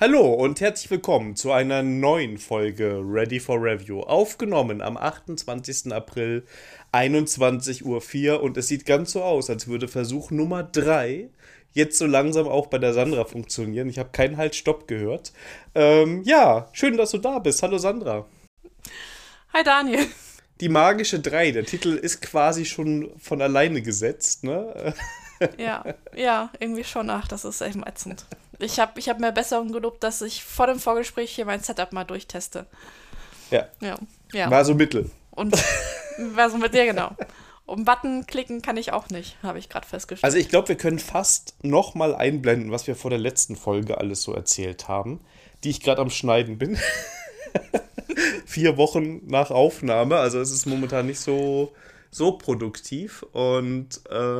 Hallo und herzlich willkommen zu einer neuen Folge Ready for Review. Aufgenommen am 28. April, 21:04 Uhr, und es sieht ganz so aus, als würde Versuch Nummer 3 jetzt so langsam auch bei der Sandra funktionieren. Ich habe keinen Halt-Stopp gehört. Ja, schön, dass du da bist. Hallo Sandra. Hi Daniel. Die magische 3, der Titel ist quasi schon von alleine gesetzt, ne? Ja, irgendwie schon. Ach, das ist echt ätzend. Ich hab mir Besserung gelobt, dass ich vor dem Vorgespräch hier mein Setup mal durchteste. Ja, Ja. war so mittel. Und war so mit dir, genau. Um Button klicken kann ich auch nicht, habe ich gerade festgestellt. Also ich glaube, wir können fast nochmal einblenden, was wir vor der letzten Folge alles so erzählt haben, die ich gerade am Schneiden bin. 4 Wochen nach Aufnahme, also es ist momentan nicht so produktiv. Und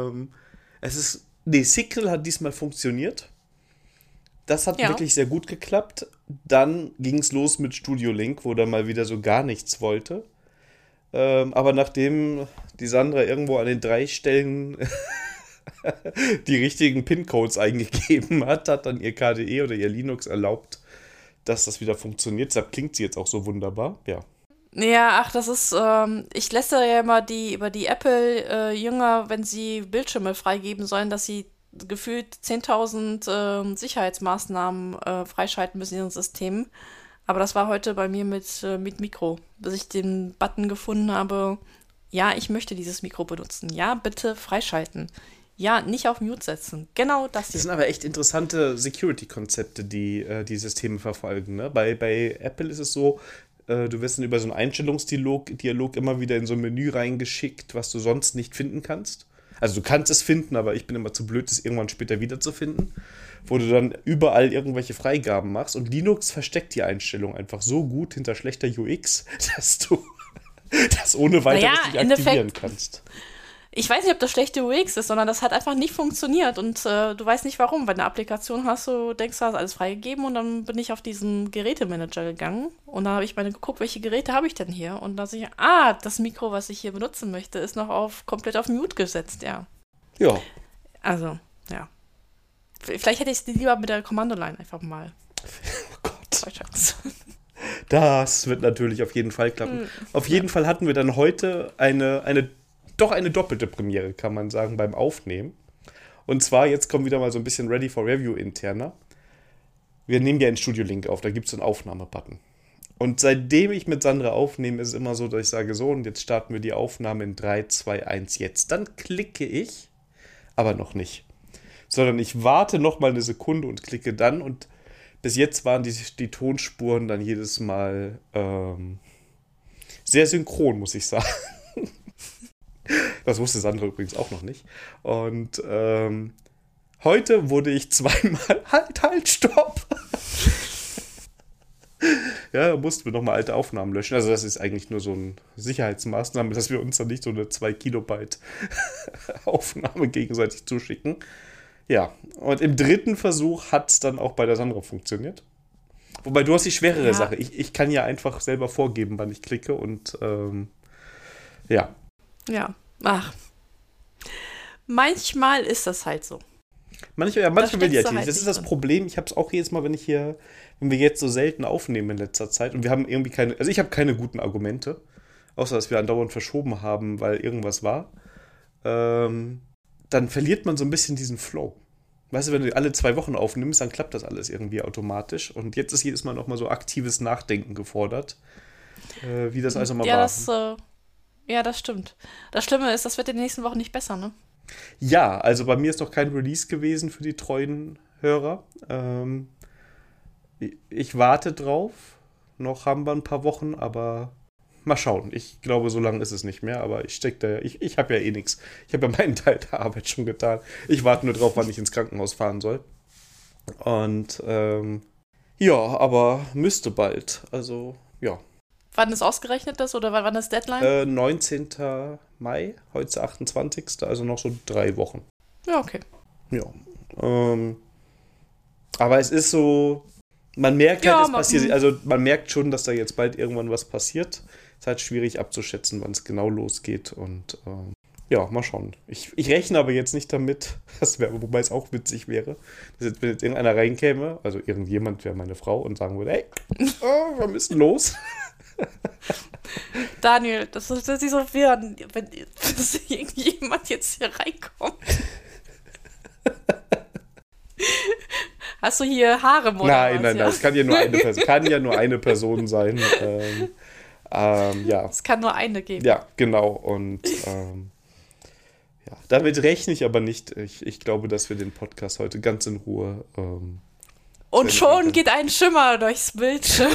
Signal hat diesmal funktioniert. Das hat Ja. wirklich sehr gut geklappt. Dann ging es los mit Studio Link, wo der mal wieder so gar nichts wollte. Aber nachdem die Sandra irgendwo an den 3 Stellen die richtigen PIN-Codes eingegeben hat, hat dann ihr KDE oder ihr Linux erlaubt, dass das wieder funktioniert. Deshalb klingt sie jetzt auch so wunderbar. Ja. Ja, ach, das ist, ich lästere ja immer über die Apple-Jünger, wenn sie Bildschirme freigeben sollen, dass sie gefühlt 10.000 Sicherheitsmaßnahmen freischalten müssen in ihren Systemen. Aber das war heute bei mir mit Mikro, bis ich den Button gefunden habe. Ja, ich möchte dieses Mikro benutzen. Ja, bitte freischalten. Ja, nicht auf Mute setzen. Genau das Das hier. sind aber echt interessante Security-Konzepte, die die Systeme verfolgen. Ne? Bei Apple ist es so, du wirst dann über so einen Einstellungsdialog immer wieder in so ein Menü reingeschickt, was du sonst nicht finden kannst. Also du kannst es finden, aber ich bin immer zu blöd, es irgendwann später wiederzufinden. Wo du dann überall irgendwelche Freigaben machst. Und Linux versteckt die Einstellung einfach so gut hinter schlechter UX, dass du das ohne weiteres Naja, nicht im aktivieren Endeffekt, kannst. ich weiß nicht, ob das schlechte UX ist, sondern das hat einfach nicht funktioniert und du weißt nicht warum. Bei einer Applikation hast du, denkst du, hast alles freigegeben und dann bin ich auf diesen Gerätemanager gegangen und dann habe ich meine geguckt, welche Geräte habe ich denn hier? Und da sehe ich, das Mikro, was ich hier benutzen möchte, ist noch komplett auf Mute gesetzt, ja. Ja. Also, ja. Vielleicht hätte ich es lieber mit der Kommandoline einfach mal Oh Gott. freischalten. Das wird natürlich auf jeden Fall klappen. Auf jeden Fall hatten wir dann heute eine doppelte Premiere, kann man sagen, beim Aufnehmen. Und zwar, jetzt kommt wieder mal so ein bisschen Ready for Review interner. Wir nehmen ja in Studio Link auf, da gibt es einen Aufnahmebutton. Und seitdem ich mit Sandra aufnehme, ist es immer so, dass ich sage, so, und jetzt starten wir die Aufnahme in 3, 2, 1, jetzt. Dann klicke ich, aber noch nicht. Sondern ich warte noch mal eine Sekunde und klicke dann. Und bis jetzt waren die Tonspuren dann jedes Mal sehr synchron, muss ich sagen. Das wusste Sandra übrigens auch noch nicht. Und heute wurde ich zweimal halt, stopp. Ja, da mussten wir nochmal alte Aufnahmen löschen. Also das ist eigentlich nur so eine Sicherheitsmaßnahme, dass wir uns dann nicht so eine 2 Kilobyte Aufnahme gegenseitig zuschicken. Ja, und im dritten Versuch hat es dann auch bei der Sandra funktioniert. Wobei du hast die schwerere Ja, Sache. Ich kann ja einfach selber vorgeben, wann ich klicke und ja. ja. Ach, manchmal ist das halt so. Da Manchmal will die steckst IT du nicht. halt Das ist nicht das drin. Problem. Ich habe es auch jedes Mal, wenn wir jetzt so selten aufnehmen in letzter Zeit und wir haben irgendwie also ich habe keine guten Argumente, außer dass wir andauernd verschoben haben, weil irgendwas war. Dann verliert man so ein bisschen diesen Flow. Weißt du, wenn du alle 2 Wochen aufnimmst, dann klappt das alles irgendwie automatisch. Und jetzt ist jedes Mal nochmal so aktives Nachdenken gefordert, wie das also mal Ja, war. das stimmt. Das Schlimme ist, das wird in den nächsten Wochen nicht besser, ne? Ja, also bei mir ist noch kein Release gewesen für die treuen Hörer. Ich warte drauf. Noch haben wir ein paar Wochen, aber mal schauen. Ich glaube, so lange ist es nicht mehr, aber ich stecke da, ich habe ja eh nichts. Ich habe ja meinen Teil der Arbeit schon getan. Ich warte nur drauf, wann ich ins Krankenhaus fahren soll. Und ja, aber müsste bald. Also, ja. Wann ist ausgerechnet das oder wann ist Deadline? 19. Mai, heute ist der 28. Also noch so 3 Wochen. Ja, okay. Ja. Aber es ist so, man merkt halt, Ja, es passiert, also man merkt schon, dass da jetzt bald irgendwann was passiert. Es ist halt schwierig abzuschätzen, wann es genau losgeht und Ja, mal schauen. Ich rechne aber jetzt nicht damit, wobei es auch witzig wäre, dass wenn jetzt irgendeiner reinkäme, also irgendjemand wäre meine Frau und sagen würde, hey, wir müssen los. Daniel, das ist nicht so fair, wenn irgendjemand jetzt hier reinkommt. Hast du hier Harem oder Nein, was? nein, es kann ja nur eine Person, sein. Ja. Es kann nur eine geben. Ja, genau. Und ja, damit rechne ich aber nicht. Ich glaube, dass wir den Podcast heute ganz in Ruhe. Und schon geht ein Schimmer durchs Bildschirm.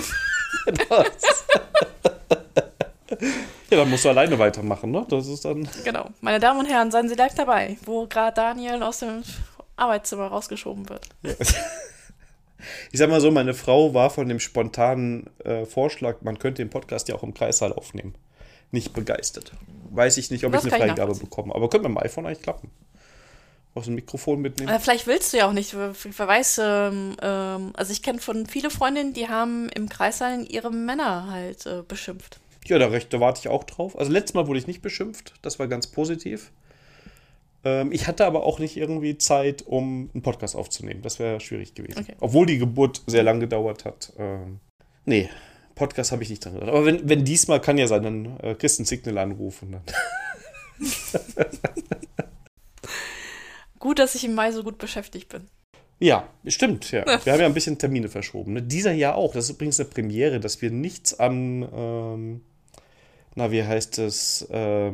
Ja, dann musst du alleine weitermachen, ne? Das ist dann. Genau. Meine Damen und Herren, seien Sie live dabei, wo gerade Daniel aus dem Arbeitszimmer rausgeschoben wird. Ja. Ich sag mal so, meine Frau war von dem spontanen Vorschlag, man könnte den Podcast ja auch im Kreissaal aufnehmen, nicht begeistert. Weiß ich nicht, ob ich eine Freigabe bekomme. Aber könnte mit dem iPhone eigentlich klappen. Brauchst du ein Mikrofon mitnehmen? Vielleicht willst du ja auch nicht. Wer weiß, also ich kenne von viele Freundinnen, die haben im Kreissaal ihre Männer halt beschimpft. Ja, da warte ich auch drauf. Also letztes Mal wurde ich nicht beschimpft. Das war ganz positiv. Ich hatte aber auch nicht irgendwie Zeit, um einen Podcast aufzunehmen. Das wäre schwierig gewesen. Okay. Obwohl die Geburt sehr lang gedauert hat. Nee, Podcast habe ich nicht dran gedacht. Aber wenn diesmal, kann ja sein, dann kriegst du einen Signal anrufen. Dann. Gut, dass ich im Mai so gut beschäftigt bin. Ja, stimmt. Ja. Wir haben ja ein bisschen Termine verschoben. Ne? Dieser Jahr auch. Das ist übrigens eine Premiere, dass wir nichts am wie heißt es,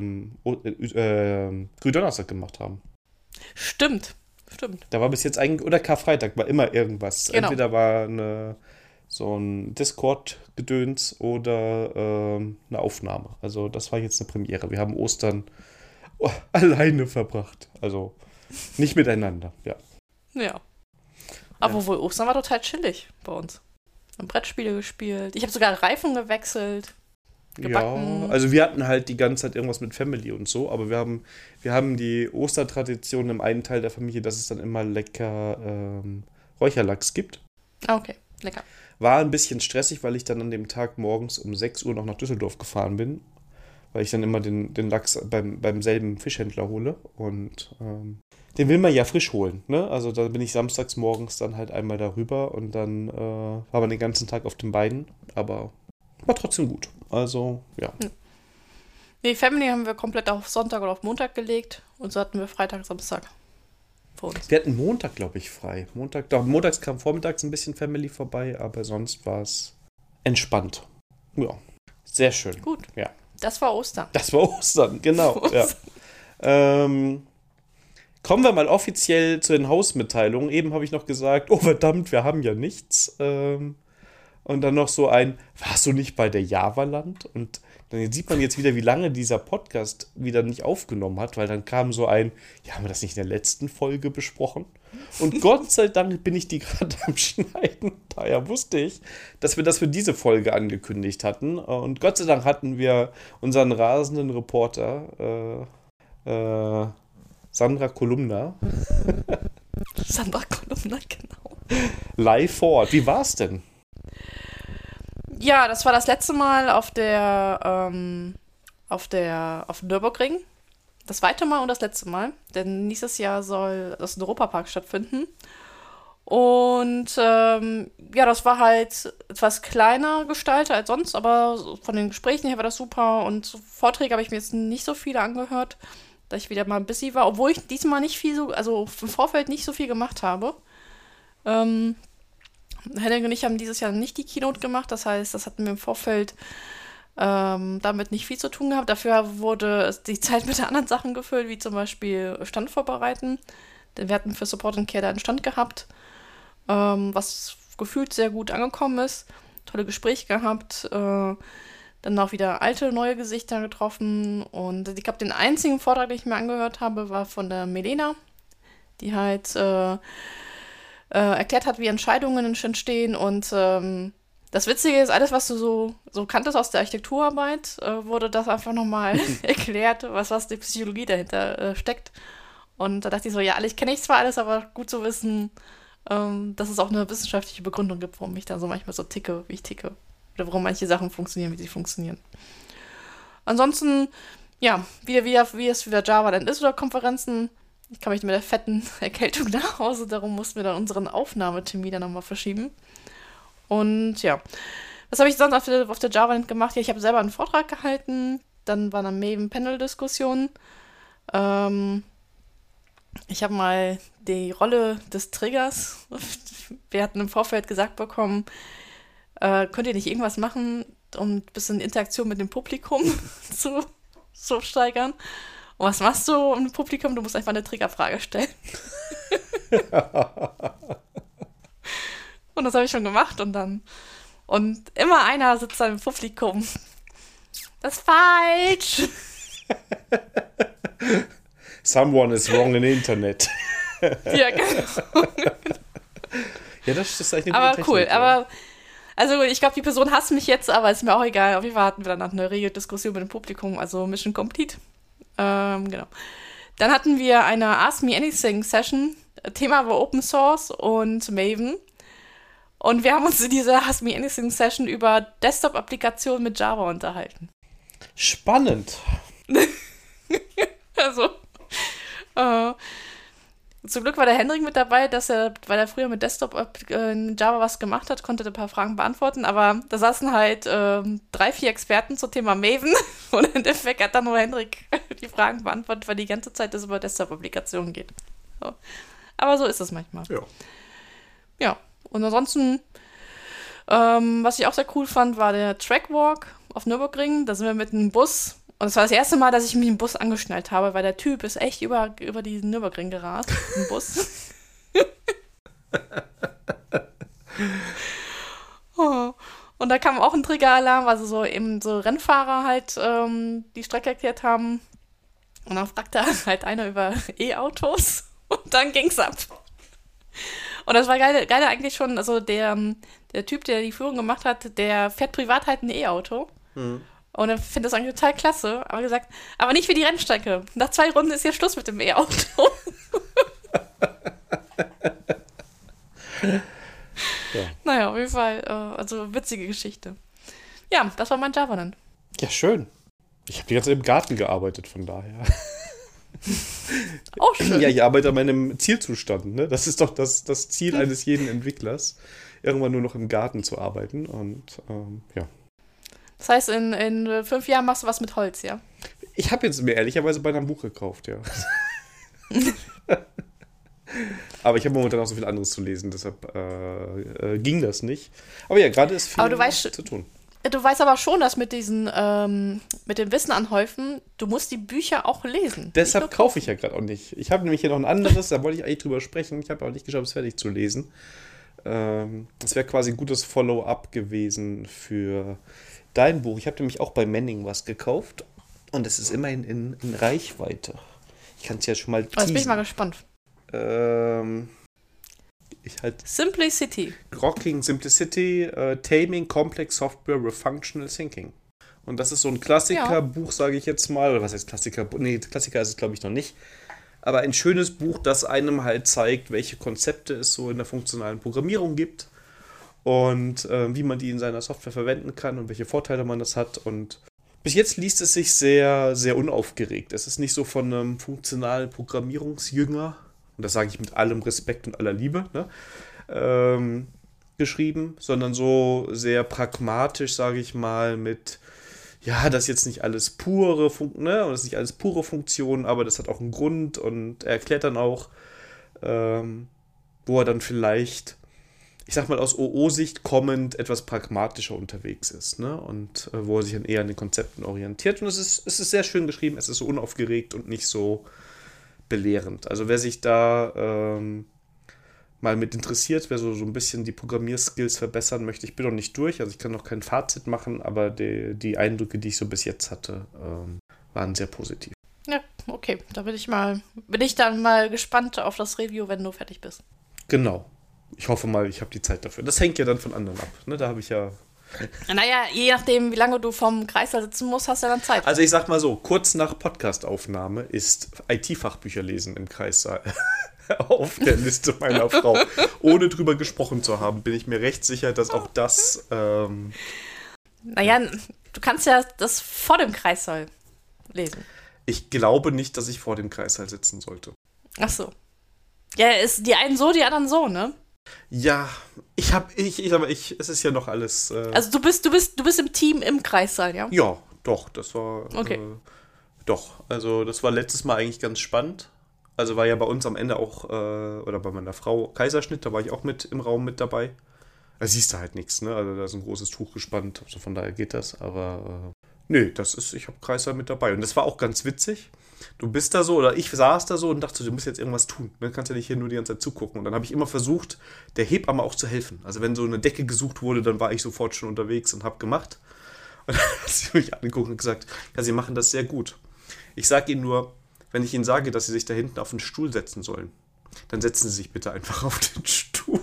Gründonnerstag gemacht haben. Stimmt. Da war bis jetzt eigentlich, oder Karfreitag, war immer irgendwas. Genau. Entweder war so ein Discord-Gedöns oder eine Aufnahme. Also das war jetzt eine Premiere. Wir haben Ostern alleine verbracht. Also nicht miteinander, ja. Ja. Aber wohl Ostern war total chillig bei uns. Wir haben Brettspiele gespielt. Ich habe sogar Reifen gewechselt. Gebacken. Ja, also wir hatten halt die ganze Zeit irgendwas mit Family und so, aber wir haben die Ostertradition im einen Teil der Familie, dass es dann immer lecker Räucherlachs gibt. Okay, lecker. War ein bisschen stressig, weil ich dann an dem Tag morgens um 6 Uhr noch nach Düsseldorf gefahren bin, weil ich dann immer den Lachs beim selben Fischhändler hole und den will man ja frisch holen, ne? Also da bin ich samstags morgens dann halt einmal darüber und dann war man den ganzen Tag auf den Beinen, aber war trotzdem gut. Also, ja. Nee, Family haben wir komplett auf Sonntag oder auf Montag gelegt und so hatten wir Freitag, Samstag vor uns. Wir hatten Montag, glaube ich, frei. Montags kam vormittags ein bisschen Family vorbei, aber sonst war es entspannt. Ja, sehr schön. Gut. Ja. Das war Ostern. Genau. Ja. Kommen wir mal offiziell zu den Hausmitteilungen. Eben habe ich noch gesagt, oh verdammt, wir haben ja nichts. Und dann noch so warst du nicht bei der Javaland? Und dann sieht man jetzt wieder, wie lange dieser Podcast wieder nicht aufgenommen hat, weil dann kam so haben wir das nicht in der letzten Folge besprochen? Und Gott sei Dank bin ich die gerade am Schneiden. Daher wusste ich, dass wir das für diese Folge angekündigt hatten. Und Gott sei Dank hatten wir unseren rasenden Reporter, Sandra Kolumna. Sandra Kolumna, genau. Live vor Ort. Wie war's denn? Ja, das war das letzte Mal auf dem Nürburgring. Das zweite Mal und das letzte Mal. Denn nächstes Jahr soll das in Europapark stattfinden. Und das war halt etwas kleiner gestaltet als sonst, aber von den Gesprächen her war das super. Und Vorträge habe ich mir jetzt nicht so viele angehört, da ich wieder mal busy war. Obwohl ich diesmal nicht viel im Vorfeld nicht so viel gemacht habe. Henning und ich haben dieses Jahr nicht die Keynote gemacht, das heißt, das hatten wir im Vorfeld damit nicht viel zu tun gehabt. Dafür wurde die Zeit mit anderen Sachen gefüllt, wie zum Beispiel Stand vorbereiten. Denn wir hatten für Support and Care da einen Stand gehabt, was gefühlt sehr gut angekommen ist. Tolle Gespräche gehabt, dann auch wieder alte, neue Gesichter getroffen. Und ich glaube, den einzigen Vortrag, den ich mir angehört habe, war von der Melena, die halt erklärt hat, wie Entscheidungen entstehen und das Witzige ist, alles, was du so kanntest aus der Architekturarbeit, wurde das einfach nochmal erklärt, was die Psychologie dahinter steckt. Und da dachte ich so, ja, ich kenne zwar alles, aber gut zu wissen, dass es auch eine wissenschaftliche Begründung gibt, warum ich da so manchmal so ticke, wie ich ticke. Oder warum manche Sachen funktionieren, wie sie funktionieren. Ansonsten, Ja, wie es wieder Java dann ist oder Konferenzen. Ich kam nicht mit der fetten Erkältung nach Hause, darum mussten wir dann unseren Aufnahmetermin dann nochmal verschieben. Und ja, was habe ich sonst auf der JavaLand gemacht? Ja, ich habe selber einen Vortrag gehalten, dann war eine Maven-Panel-Diskussion. Ich habe mal die Rolle des Triggers. Wir hatten im Vorfeld gesagt bekommen, könnt ihr nicht irgendwas machen, um ein bisschen Interaktion mit dem Publikum zu steigern? Und was machst du im Publikum? Du musst einfach eine Triggerfrage stellen. Und das habe ich schon gemacht und immer einer sitzt dann im Publikum. Das ist falsch. Someone is wrong in the Internet. Ja, genau. Ja, das ist eigentlich eine Aber gute cool, Technik, ja. aber also ich glaube, die Person hasst mich jetzt, aber ist mir auch egal. Auf jeden Fall hatten wir danach eine rege Diskussion mit dem Publikum, also Mission Complete. Genau. Dann hatten wir eine Ask Me Anything Session. Thema war Open Source und Maven. Und wir haben uns in dieser Ask Me Anything Session über Desktop-Applikationen mit Java unterhalten. Spannend. Also, zum Glück war der Hendrik mit dabei, weil er früher mit Desktop in Java was gemacht hat, konnte ein paar Fragen beantworten, aber da saßen halt 3, 4 Experten zum Thema Maven und im Endeffekt hat dann nur Hendrik die Fragen beantwortet, weil die ganze Zeit es über Desktop-Applikationen geht. So. Aber so ist es manchmal. Ja. Ja, und ansonsten, was ich auch sehr cool fand, war der Trackwalk auf Nürburgring. Da sind wir mit einem Bus. Und es war das erste Mal, dass ich mich im Bus angeschnallt habe, weil der Typ ist echt über diesen Nürburgring gerast im Bus. Oh. Und da kam auch ein Triggeralarm, also so Rennfahrer halt die Strecke erklärt haben. Und dann fragte halt einer über E-Autos und dann ging's ab. Und das war geil eigentlich schon, also der Typ, der die Führung gemacht hat, der fährt privat halt ein E-Auto. Und er findet das eigentlich total klasse, aber gesagt, aber nicht wie die Rennstrecke. Nach 2 Runden ist hier Schluss mit dem E-Auto. Ja. Naja, auf jeden Fall, also witzige Geschichte. Ja, das war mein JavaLand. Ja, schön. Ich habe die ganze Zeit im Garten gearbeitet, von daher. Auch schön. Ja, ich arbeite an meinem Zielzustand. Ne? Das ist doch das Ziel eines jeden Entwicklers, irgendwann nur noch im Garten zu arbeiten. Und ja. Das heißt, in 5 Jahren machst du was mit Holz, ja? Ich habe jetzt mir ehrlicherweise bei einem Buch gekauft, ja. Aber ich habe momentan auch so viel anderes zu lesen, deshalb ging das nicht. Aber ja, gerade ist viel zu tun. Du weißt aber schon, dass mit dem Wissen anhäufen, du musst die Bücher auch lesen. Deshalb kaufe ich ja gerade auch nicht. Ich habe nämlich hier noch ein anderes, da wollte ich eigentlich drüber sprechen. Ich habe auch nicht geschafft, es fertig zu lesen. Das wäre quasi ein gutes Follow-up gewesen für dein Buch. Ich habe nämlich auch bei Manning was gekauft und es ist immerhin in Reichweite. Ich kann es ja schon mal teasen. Jetzt bin ich mal gespannt. Simplicity. Rocking Simplicity, Taming Complex Software with Functional Thinking. Und das ist so ein Klassikerbuch, sage ich jetzt mal. Oder was heißt Klassiker? Nee, Klassiker ist es, glaube ich, noch nicht. Aber ein schönes Buch, das einem halt zeigt, welche Konzepte es so in der funktionalen Programmierung gibt. Und wie man die in seiner Software verwenden kann und welche Vorteile man das hat. Und bis jetzt liest es sich sehr, sehr unaufgeregt. Es ist nicht so von einem funktionalen Programmierungsjünger, und das sage ich mit allem Respekt und aller Liebe, ne, geschrieben, sondern so sehr pragmatisch, sage ich mal, mit, ja, das ist jetzt nicht alles pure und das ist nicht alles pure Funktion, aber das hat auch einen Grund und er erklärt dann auch, wo er dann vielleicht, ich sag mal, aus OO-Sicht kommend etwas pragmatischer unterwegs ist, ne? Und wo er sich dann eher an den Konzepten orientiert. Und es ist sehr schön geschrieben, es ist so unaufgeregt und nicht so belehrend. Also wer sich da mal mit interessiert, wer so ein bisschen die Programmierskills verbessern möchte, ich bin noch nicht durch, also ich kann noch kein Fazit machen, aber die Eindrücke, die ich so bis jetzt hatte, waren sehr positiv. Ja, okay, da bin ich dann mal gespannt auf das Review, wenn du fertig bist. Genau. Ich hoffe mal, ich habe die Zeit dafür. Das hängt ja dann von anderen ab. Ne? Da habe ich ja... Naja, je nachdem, wie lange du vom Kreißsaal sitzen musst, hast du dann Zeit. Also ich sag mal so, kurz nach Podcastaufnahme ist IT-Fachbücher lesen im Kreissaal auf der Liste meiner Frau. Ohne drüber gesprochen zu haben, bin ich mir recht sicher, dass auch das... Naja, du kannst ja das vor dem Kreissaal. lesen. Ich glaube nicht, dass ich vor dem Kreissaal sitzen sollte. Ach so. Ja, ist die einen so, die anderen so, ne? Ja, es ist ja noch alles. Also du bist im Team im Kreissaal, ja? Ja, doch, das war. Okay. Doch, also das war letztes Mal eigentlich ganz spannend. Also war ja bei uns am Ende auch, oder bei meiner Frau Kaiserschnitt, da war ich auch mit im Raum mit dabei. Da siehst du halt nichts, ne? Also da ist ein großes Tuch gespannt, also von daher geht das, aber nee, ich habe Kreissaal mit dabei. Und das war auch ganz witzig. Du bist da so, oder ich saß da so und dachte, du musst jetzt irgendwas tun. Du kannst ja nicht hier nur die ganze Zeit zugucken. Und dann habe ich immer versucht, der Hebamme auch zu helfen. Also wenn so eine Decke gesucht wurde, dann war ich sofort schon unterwegs und habe gemacht. Und dann hat sie mich angeguckt und gesagt, ja, sie machen das sehr gut. Ich sage Ihnen nur, wenn ich Ihnen sage, dass Sie sich da hinten auf den Stuhl setzen sollen, dann setzen Sie sich bitte einfach auf den Stuhl.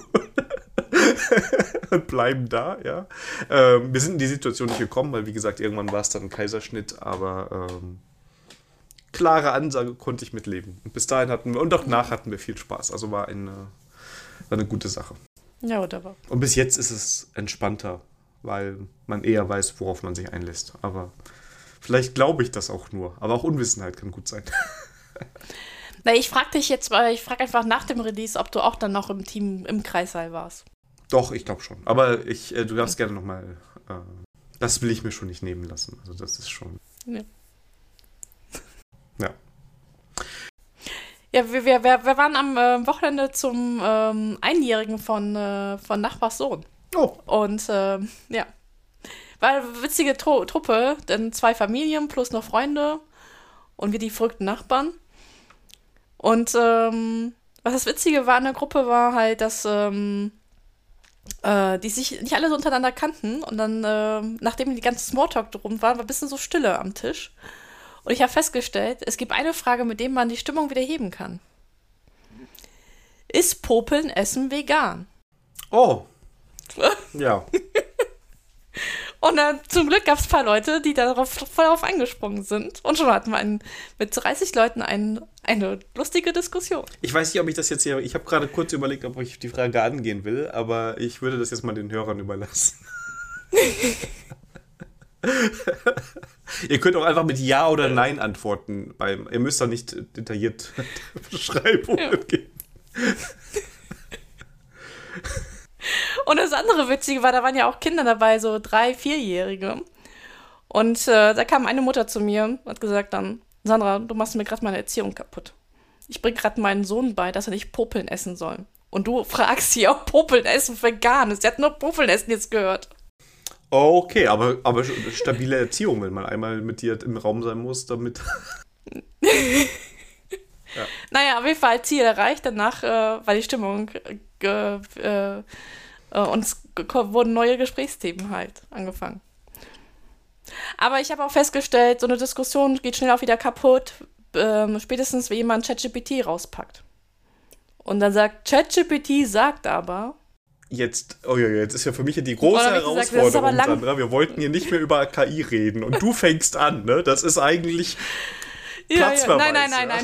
Und bleiben da, ja. Wir sind in die Situation nicht gekommen, weil wie gesagt, irgendwann war es dann ein Kaiserschnitt, aber klare Ansage konnte ich mitleben. Und bis dahin und auch nach hatten wir viel Spaß. Also war eine gute Sache. Ja, wunderbar. Und bis jetzt ist es entspannter, weil man eher weiß, worauf man sich einlässt. Aber vielleicht glaube ich das auch nur. Aber auch Unwissenheit kann gut sein. Na, ich frage dich jetzt, weil ich frage einfach nach dem Release, ob du auch dann noch im Team im Kreissaal warst. Doch, ich glaube schon. Aber du darfst gerne nochmal. Das will ich mir schon nicht nehmen lassen. Also das ist schon. Ja. Ja. Ja, wir waren am Wochenende zum Einjährigen von Nachbars Sohn. Oh. Und ja. War eine witzige Truppe, denn 2 Familien plus noch Freunde und wir die verrückten Nachbarn. Und was das Witzige war an der Gruppe war halt, dass die sich nicht alle so untereinander kannten und dann, nachdem die ganze Smalltalk drum war ein bisschen so Stille am Tisch. Und ich habe festgestellt, es gibt eine Frage, mit der man die Stimmung wieder heben kann. Ist Popeln Essen vegan? Oh. Ja. Und zum Glück gab es ein paar Leute, die voll darauf angesprungen sind. Und schon hatten wir mit 30 Leuten eine lustige Diskussion. Ich weiß nicht, ob ich das jetzt hier. Ich habe gerade kurz überlegt, ob ich die Frage angehen will, aber ich würde das jetzt mal den Hörern überlassen. Ihr könnt auch einfach mit Ja oder Nein antworten. Ihr müsst doch nicht detailliert Beschreibungen geben. Und das andere Witzige war, da waren ja auch Kinder dabei, so 3-, 4-Jährige. Und da kam eine Mutter zu mir und hat gesagt dann, Sandra, du machst mir gerade meine Erziehung kaputt. Ich bringe gerade meinen Sohn bei, dass er nicht Popeln essen soll. Und du fragst sie, ob Popeln essen vegan ist. Sie hat nur Popeln essen jetzt gehört. Okay, aber stabile Erziehung, wenn man einmal mit dir im Raum sein muss, damit... Ja. Naja, auf jeden Fall Ziel erreicht. Danach war die Stimmung uns wurden neue Gesprächsthemen halt angefangen. Aber ich habe auch festgestellt, so eine Diskussion geht schnell auch wieder kaputt, spätestens wenn jemand ChatGPT rauspackt. Und dann sagt, ChatGPT sagt aber... Jetzt ist ja für mich die große Herausforderung, Sandra. Wir wollten hier nicht mehr über KI reden und du fängst an, ne? Das ist eigentlich... Platzverweis. Nein.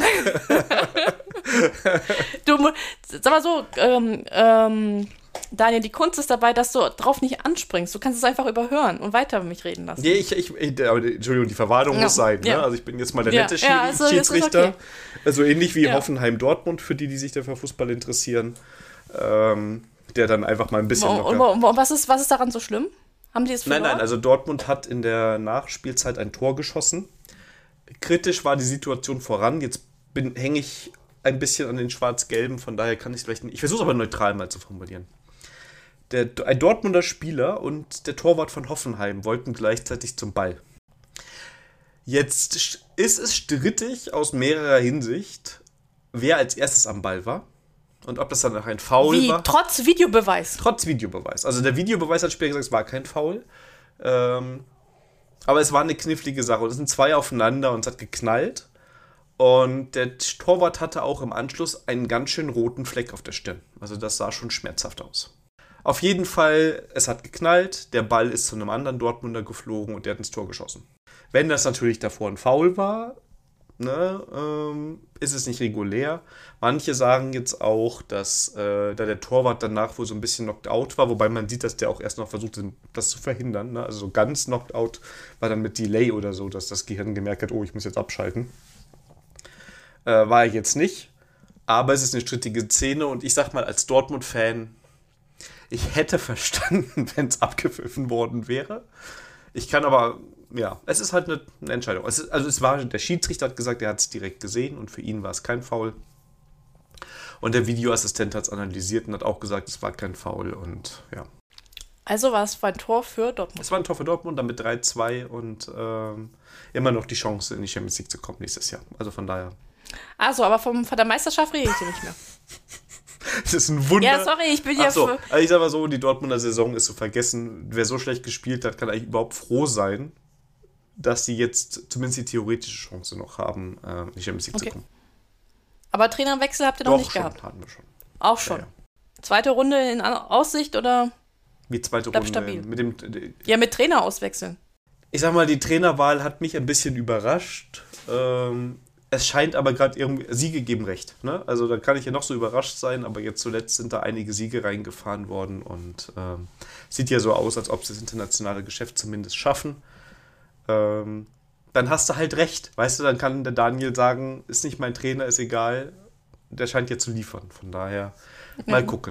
Du, sag mal so, Daniel, die Kunst ist dabei, dass du drauf nicht anspringst. Du kannst es einfach überhören und weiter mit mich reden lassen. Nee, Entschuldigung, die Verwarnung muss sein. Ja. Ne? Also ich bin jetzt mal der nette also Schiedsrichter. Okay. Also ähnlich wie Hoffenheim-Dortmund, für die sich dafür Fußball interessieren. Der dann einfach mal ein bisschen Und was ist daran so schlimm? Haben die es verloren? Nein, also Dortmund hat in der Nachspielzeit ein Tor geschossen. Kritisch war die Situation voran. Jetzt hänge ich ein bisschen an den Schwarz-Gelben, von daher kann ich es vielleicht nicht. Ich versuche es aber neutral mal zu formulieren. Ein Dortmunder Spieler und der Torwart von Hoffenheim wollten gleichzeitig zum Ball. Jetzt ist es strittig aus mehrerer Hinsicht, wer als erstes am Ball war und ob das dann auch ein Foul war. Trotz Videobeweis? Trotz Videobeweis. Also der Videobeweis hat später gesagt, es war kein Foul. Aber es war eine knifflige Sache. Und es sind 2 aufeinander und es hat geknallt. Und der Torwart hatte auch im Anschluss einen ganz schön roten Fleck auf der Stirn. Also das sah schon schmerzhaft aus. Auf jeden Fall, es hat geknallt, der Ball ist zu einem anderen Dortmunder geflogen und der hat ins Tor geschossen. Wenn das natürlich davor ein Foul war, ne, ist es nicht regulär. Manche sagen jetzt auch, dass da der Torwart danach wohl so ein bisschen knocked out war, wobei man sieht, dass der auch erst noch versucht, das zu verhindern. Ne? Also so ganz knocked out war dann mit Delay oder so, dass das Gehirn gemerkt hat, oh, ich muss jetzt abschalten. War er jetzt nicht. Aber es ist eine strittige Szene und ich sag mal, als Dortmund-Fan, ich hätte verstanden, wenn es abgepfiffen worden wäre. Ich kann aber, ja, es ist halt eine Entscheidung. Der Schiedsrichter hat gesagt, er hat es direkt gesehen und für ihn war es kein Foul. Und der Videoassistent hat es analysiert und hat auch gesagt, es war kein Foul und ja. Also war es ein Tor für Dortmund? Es war ein Tor für Dortmund, damit 3-2 und immer noch die Chance, in die Champions League zu kommen nächstes Jahr. Also von daher. Also, aber von der Meisterschaft rede ich hier nicht mehr. Das ist ein Wunder. Ja, sorry, ich bin ja so. Also ich sag mal so, die Dortmunder Saison ist zu vergessen. Wer so schlecht gespielt hat, kann eigentlich überhaupt froh sein, dass sie jetzt zumindest die theoretische Chance noch haben, in die Champions League zu kommen. Aber Trainerwechsel habt ihr noch nicht gehabt? Hatten wir schon. Auch schon. Ja. Zweite Runde in Aussicht oder? Wie zweite Runde? Stabil. Mit Trainer auswechseln. Ich sag mal, die Trainerwahl hat mich ein bisschen überrascht. Es scheint aber gerade irgendwie, Siege geben recht. Ne? Also da kann ich ja noch so überrascht sein, aber jetzt zuletzt sind da einige Siege reingefahren worden und sieht ja so aus, als ob sie das internationale Geschäft zumindest schaffen. Dann hast du halt recht. Weißt du, dann kann der Daniel sagen, ist nicht mein Trainer, ist egal. Der scheint ja zu liefern. Von daher mal gucken.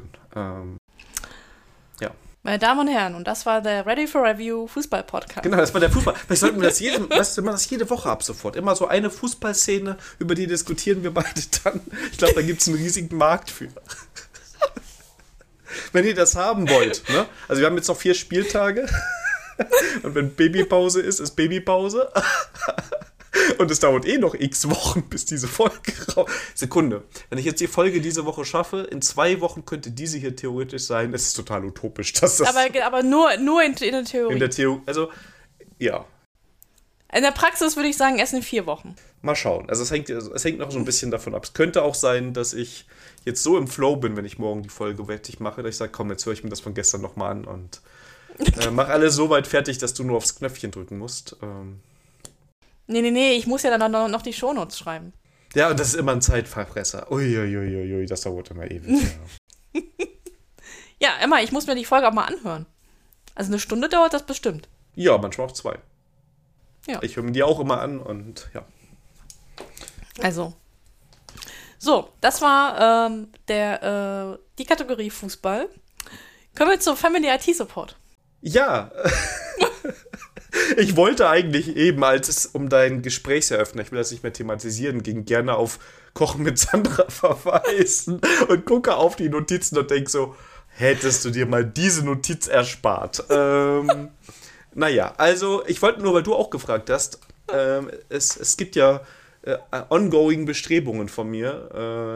Ja. Meine Damen und Herren, und das war der Ready for Review Fußball-Podcast. Genau, das war der Fußball. Vielleicht sollten wir das jede Woche ab sofort. Immer so eine Fußballszene, über die diskutieren wir beide dann. Ich glaube, da gibt es einen riesigen Markt für. Wenn ihr das haben wollt. Ne? Also wir haben jetzt noch 4 Spieltage. Und wenn Babypause ist Babypause. Und es dauert noch x Wochen, bis diese Folge raus. Sekunde. Wenn ich jetzt die Folge diese Woche schaffe, in 2 Wochen könnte diese hier theoretisch sein. Es ist total utopisch. Dass das aber nur in der Theorie. In der Theorie, also, ja. In der Praxis würde ich sagen, erst in 4 Wochen. Mal schauen. Also es hängt noch so ein bisschen davon ab. Es könnte auch sein, dass ich jetzt so im Flow bin, wenn ich morgen die Folge fertig mache, dass ich sage, komm, jetzt höre ich mir das von gestern nochmal an und mach alles so weit fertig, dass du nur aufs Knöpfchen drücken musst. Nee, ich muss ja dann noch die Shownotes schreiben. Ja, und das ist immer ein Zeitverfresser. Uiuiuiui, das dauert immer ewig. Ja. Ja, Emma, ich muss mir die Folge auch mal anhören. Also 1 Stunde dauert das bestimmt. Ja, manchmal auch 2. Ja. Ich höre mir die auch immer an und ja. Also. So, das war die Kategorie Fußball. Kommen wir zu Family IT Support. Ja. Ich wollte eigentlich eben, als es um dein Gesprächseröffner, ich will das nicht mehr thematisieren, ging, gerne auf Kochen mit Sandra verweisen und gucke auf die Notizen und denke so, hättest du dir mal diese Notiz erspart. Naja, also ich wollte nur, weil du auch gefragt hast, es gibt ja ongoing Bestrebungen von mir,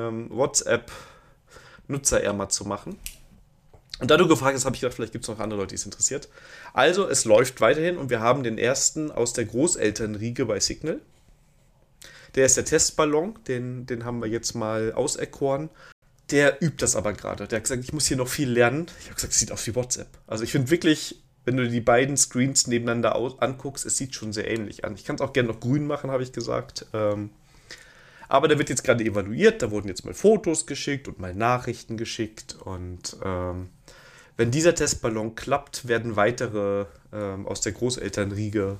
WhatsApp-Nutzerärmer zu machen. Und da du gefragt hast, habe ich gedacht, vielleicht gibt es noch andere Leute, die es interessiert. Also, es läuft weiterhin und wir haben den ersten aus der Großelternriege bei Signal. Der ist der Testballon, den haben wir jetzt mal auserkoren. Der übt das aber gerade. Der hat gesagt, ich muss hier noch viel lernen. Ich habe gesagt, es sieht aus wie WhatsApp. Also ich finde wirklich, wenn du die beiden Screens nebeneinander anguckst, es sieht schon sehr ähnlich an. Ich kann es auch gerne noch grün machen, habe ich gesagt. Aber der wird jetzt gerade evaluiert. Da wurden jetzt mal Fotos geschickt und mal Nachrichten geschickt und wenn dieser Testballon klappt, werden weitere aus der Großelternriege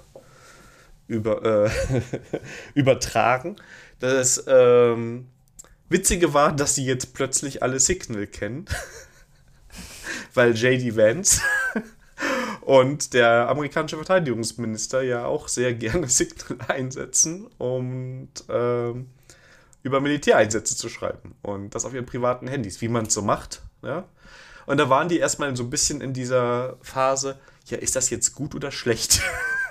übertragen. Das Witzige war, dass sie jetzt plötzlich alle Signal kennen, weil J.D. Vance und der amerikanische Verteidigungsminister ja auch sehr gerne Signal einsetzen, um über Militäreinsätze zu schreiben und das auf ihren privaten Handys, wie man es so macht, ja. Und da waren die erstmal so ein bisschen in dieser Phase, ja, ist das jetzt gut oder schlecht?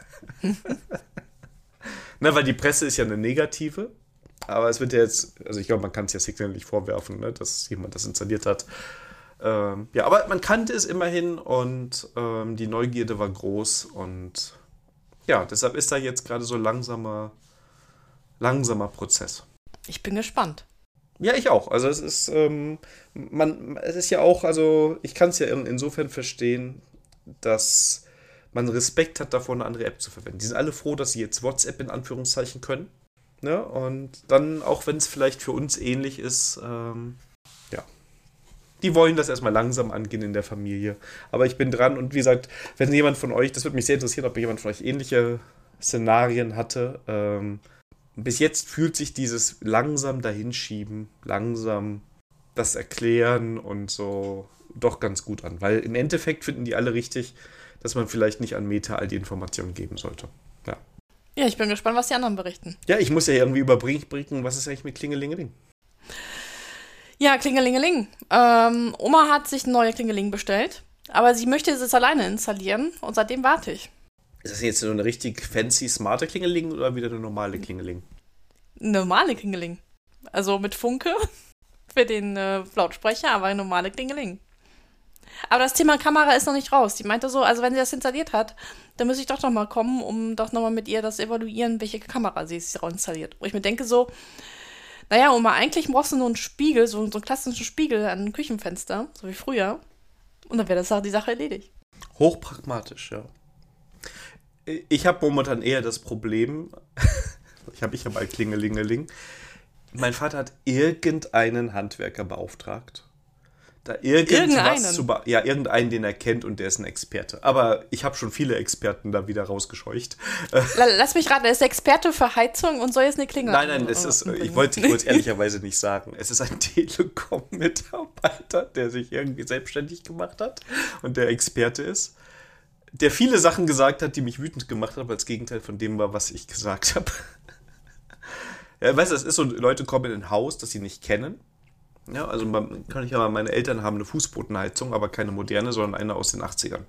Na, weil die Presse ist ja eine negative, aber es wird ja jetzt, also ich glaube, man kann es ja Signal nicht vorwerfen, ne, dass jemand das installiert hat. Ja, aber man kannte es immerhin und die Neugierde war groß und ja, deshalb ist da jetzt gerade so langsamer Prozess. Ich bin gespannt. Ja, ich auch. Also es ist, es ist ja auch, also ich kann es ja insofern verstehen, dass man Respekt hat davor, eine andere App zu verwenden. Die sind alle froh, dass sie jetzt WhatsApp in Anführungszeichen können. Ne? Und dann, auch wenn es vielleicht für uns ähnlich ist, ja. Die wollen das erstmal langsam angehen in der Familie. Aber ich bin dran und wie gesagt, wenn jemand von euch, das würde mich sehr interessieren, ob jemand von euch ähnliche Szenarien hatte. Bis jetzt fühlt sich dieses langsam dahinschieben, langsam das Erklären und so doch ganz gut an. Weil im Endeffekt finden die alle richtig, dass man vielleicht nicht an Meta all die Informationen geben sollte. Ja. Ja, ich bin gespannt, was die anderen berichten. Ja, ich muss ja irgendwie überbringen, was ist eigentlich mit Klingelingeling? Ja, Klingelingeling. Oma hat sich eine neue Klingeling bestellt, aber sie möchte es alleine installieren und seitdem warte ich. Ist das jetzt so eine richtig fancy, smarte Klingeling oder wieder eine normale Klingeling? Normale Klingeling. Also mit Funke für den Lautsprecher, aber eine normale Klingeling. Aber das Thema Kamera ist noch nicht raus. Die meinte so, also wenn sie das installiert hat, dann müsste ich doch noch mal kommen, um doch noch mal mit ihr das evaluieren, welche Kamera sie installiert. Wo ich mir denke so, naja, Oma, eigentlich brauchst du nur einen Spiegel, so einen klassischen Spiegel an einem Küchenfenster, so wie früher. Und dann wäre das die Sache erledigt. Hochpragmatisch, ja. Ich habe momentan eher das Problem, ich habe halt Klingelingeling. Mein Vater hat irgendeinen Handwerker beauftragt. Da irgendwas irgendeinen, den er kennt und der ist ein Experte. Aber ich habe schon viele Experten da wieder rausgescheucht. Lass mich raten, er ist Experte für Heizung und soll jetzt eine Klingel. Nein, ich wollte es ehrlicherweise nicht sagen. Es ist ein Telekom-Mitarbeiter, der sich irgendwie selbstständig gemacht hat und der Experte ist. Der viele Sachen gesagt hat, die mich wütend gemacht haben, als Gegenteil von dem war, was ich gesagt habe. Ja, weißt du, das ist so, Leute kommen in ein Haus, das sie nicht kennen. Ja, also meine Eltern haben eine Fußbodenheizung, aber keine moderne, sondern eine aus den 80ern.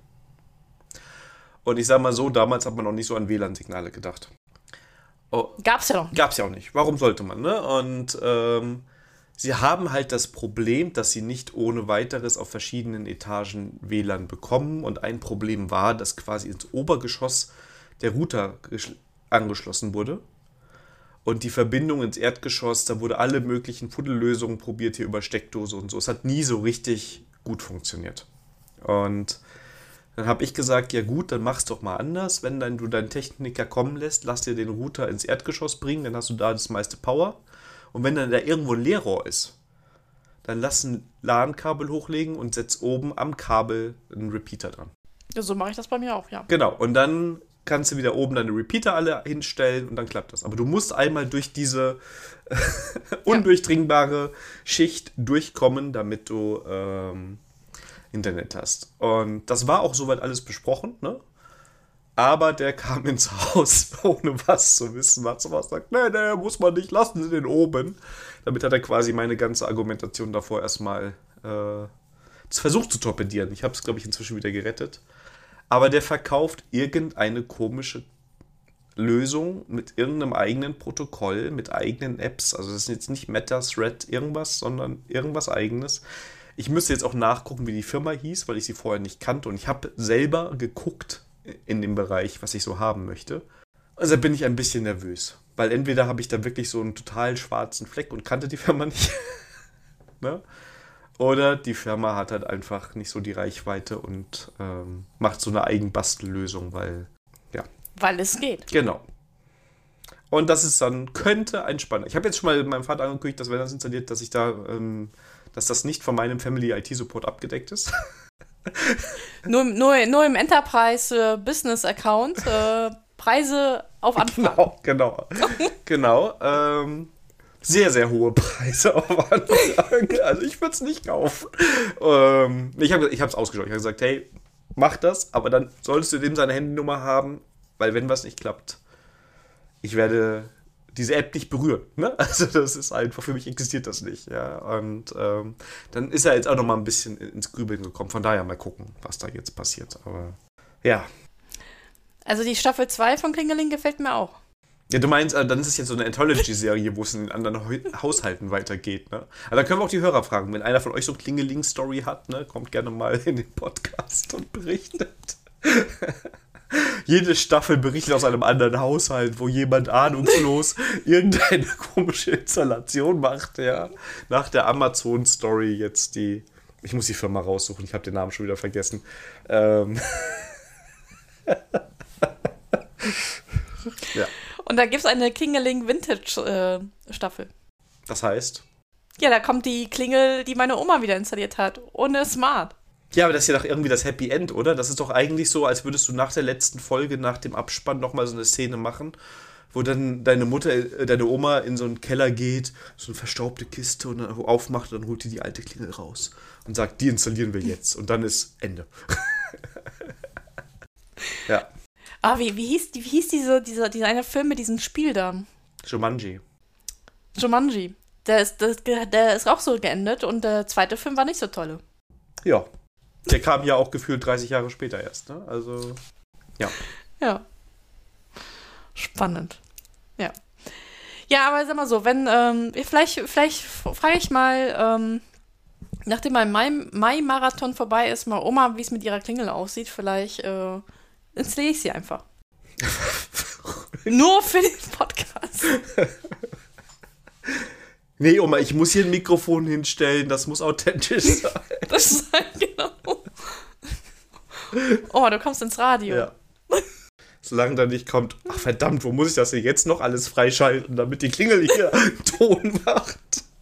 Und ich sag mal so, damals hat man noch nicht so an WLAN-Signale gedacht. Gab's ja noch. Gab's ja auch nicht. Warum sollte man, ne? Und sie haben halt das Problem, dass sie nicht ohne weiteres auf verschiedenen Etagen WLAN bekommen. Und ein Problem war, dass quasi ins Obergeschoss der Router angeschlossen wurde. Und die Verbindung ins Erdgeschoss, da wurde alle möglichen Fuddellösungen probiert hier über Steckdose und so. Es hat nie so richtig gut funktioniert. Und dann habe ich gesagt, ja gut, dann mach's doch mal anders. Wenn du deinen Techniker kommen lässt, lass dir den Router ins Erdgeschoss bringen, dann hast du da das meiste Power. Und wenn dann da irgendwo ein Leerrohr ist, dann lass ein LAN-Kabel hochlegen und setz oben am Kabel einen Repeater dran. Ja, so mache ich das bei mir auch, ja. Genau, und dann kannst du wieder oben deine Repeater alle hinstellen und dann klappt das. Aber du musst einmal durch diese undurchdringbare Schicht durchkommen, damit du Internet hast. Und das war auch soweit alles besprochen, ne? Aber der kam ins Haus, ohne was zu wissen. Hat sowas gesagt, nee, muss man nicht, lassen Sie den oben. Damit hat er quasi meine ganze Argumentation davor erstmal versucht zu torpedieren. Ich habe es, glaube ich, inzwischen wieder gerettet. Aber der verkauft irgendeine komische Lösung mit irgendeinem eigenen Protokoll, mit eigenen Apps. Also das ist jetzt nicht Meta, Thread, irgendwas, sondern irgendwas eigenes. Ich müsste jetzt auch nachgucken, wie die Firma hieß, weil ich sie vorher nicht kannte. Und ich habe selber geguckt in dem Bereich, was ich so haben möchte. Also da bin ich ein bisschen nervös. Weil entweder habe ich da wirklich so einen total schwarzen Fleck und kannte die Firma nicht. Ne? Oder die Firma hat halt einfach nicht so die Reichweite und macht so eine Eigenbastellösung, weil es geht. Genau. Und das ist dann, könnte ein spannender. Ich habe jetzt schon mal meinem Vater angekündigt, dass wenn das installiert, dass ich da, dass das nicht von meinem Family IT Support abgedeckt ist. nur im Enterprise Business Account Preise auf Anfrage. Genau. Sehr, sehr hohe Preise auf Anfrage. Also ich würde es nicht kaufen. Ich habe es ausgeschaut. Ich habe gesagt, hey, mach das, aber dann solltest du dem seine Handynummer haben, weil wenn was nicht klappt, ich werde diese App nicht berühren. Ne? Also das ist einfach, für mich existiert das nicht. Ja? Und dann ist er jetzt auch noch mal ein bisschen ins Grübeln gekommen. Von daher mal gucken, was da jetzt passiert. Aber ja. Also die Staffel 2 von Klingeling gefällt mir auch. Ja, du meinst, dann ist es jetzt so eine Anthology-Serie, wo es in den anderen Haushalten weitergeht, ne? Aber dann können wir auch die Hörer fragen. Wenn einer von euch so eine Klingeling-Story hat, ne, kommt gerne mal in den Podcast und berichtet. Jede Staffel berichtet aus einem anderen Haushalt, wo jemand ahnungslos irgendeine komische Installation macht, ja. Nach der Amazon-Story jetzt die... Ich muss die Firma raussuchen, ich habe den Namen schon wieder vergessen. Ja. Und da gibt es eine Klingeling-Vintage-Staffel. Das heißt? Ja, da kommt die Klingel, die meine Oma wieder installiert hat. Ohne Smart. Ja, aber das ist ja doch irgendwie das Happy End, oder? Das ist doch eigentlich so, als würdest du nach der letzten Folge, nach dem Abspann nochmal so eine Szene machen, wo dann deine Oma in so einen Keller geht, so eine verstaubte Kiste und dann aufmacht und dann holt die alte Klingel raus und sagt, die installieren wir jetzt. Und dann ist Ende. Ja. Ah, wie hieß dieser eine Film mit diesem Spiel da? Jumanji. Der ist auch so geendet und der zweite Film war nicht so toll. Ja. Der kam ja auch gefühlt 30 Jahre später erst, ne? Also, ja. Ja. Spannend. Ja. Ja, aber sag mal so, wenn, vielleicht frage ich mal, nachdem mein Mai-Marathon vorbei ist, mal Oma, wie es mit ihrer Klingel aussieht, vielleicht installiere ich sie einfach. Nur für den Podcast. Nee, Oma, ich muss hier ein Mikrofon hinstellen, das muss authentisch sein. Das ist halt genau. Oh, du kommst ins Radio. Ja. Solange da nicht kommt, ach verdammt, wo muss ich das denn jetzt noch alles freischalten, damit die Klingel hier Ton macht?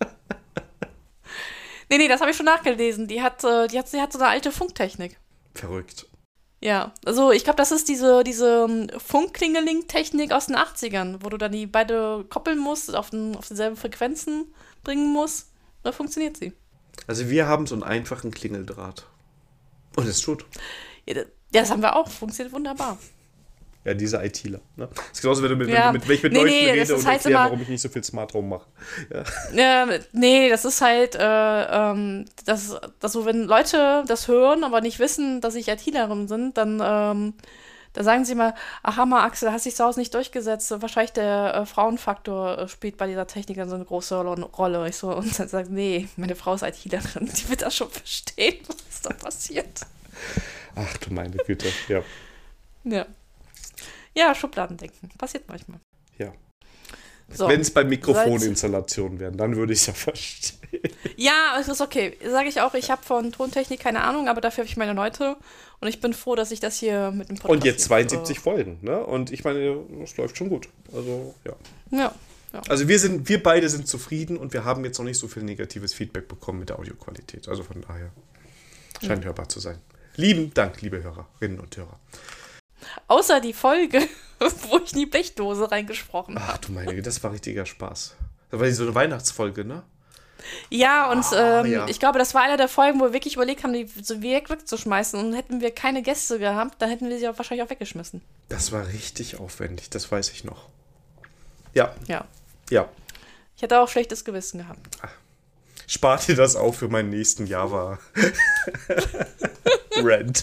Nee, das habe ich schon nachgelesen. Die hat so eine alte Funktechnik. Verrückt. Ja, also ich glaube, das ist diese Funkklingeling-Technik aus den 80ern, wo du dann die beide koppeln musst, auf dieselben Frequenzen bringen musst. Da funktioniert sie. Also wir haben so einen einfachen Klingeldraht. Und es tut. Ja, das haben wir auch. Funktioniert wunderbar. Ja, diese ITler. Ne? Das ist genauso, wenn ich mit Leuten rede und erkläre, warum ich nicht so viel Smart Home mache. Ja. Nee, das ist halt, das so, wenn Leute das hören, aber nicht wissen, dass ich ITlerin sind, dann da sagen sie mal, ach Hammer, Axel, hast dich zu Hause nicht durchgesetzt. Wahrscheinlich der Frauenfaktor spielt bei dieser Technik so eine große Rolle. Und dann sagt, nee, meine Frau ist ITlerin, die wird das schon verstehen, was da passiert. Ach du meine Güte, ja. Ja. Ja, Schubladendenken. Passiert manchmal. Ja. So. Wenn es bei Mikrofoninstallationen wären, dann würde ich es ja verstehen. Ja, es ist okay. Sage ich auch, ich habe von Tontechnik keine Ahnung, aber dafür habe ich meine Leute. Und ich bin froh, dass ich das hier mit dem Podcast... Und jetzt 72 Folgen, ne? Und ich meine, es läuft schon gut. Also, ja. Ja. Also wir beide sind zufrieden und wir haben jetzt noch nicht so viel negatives Feedback bekommen mit der Audioqualität. Also von daher scheint hörbar zu sein. Lieben Dank, liebe Hörerinnen und Hörer. Außer die Folge, wo ich in die Blechdose reingesprochen habe. Ach du meine Güte, das war richtiger Spaß. Das war so eine Weihnachtsfolge, ne? Ja, und ja. Ich glaube, das war einer der Folgen, wo wir wirklich überlegt haben, die so wegzuschmeißen. Und hätten wir keine Gäste gehabt, dann hätten wir sie auch wahrscheinlich auch weggeschmissen. Das war richtig aufwendig, das weiß ich noch. Ja. Ja. Ja. Ich hätte auch schlechtes Gewissen gehabt. Spart dir das auf für meinen nächsten Java-Rant.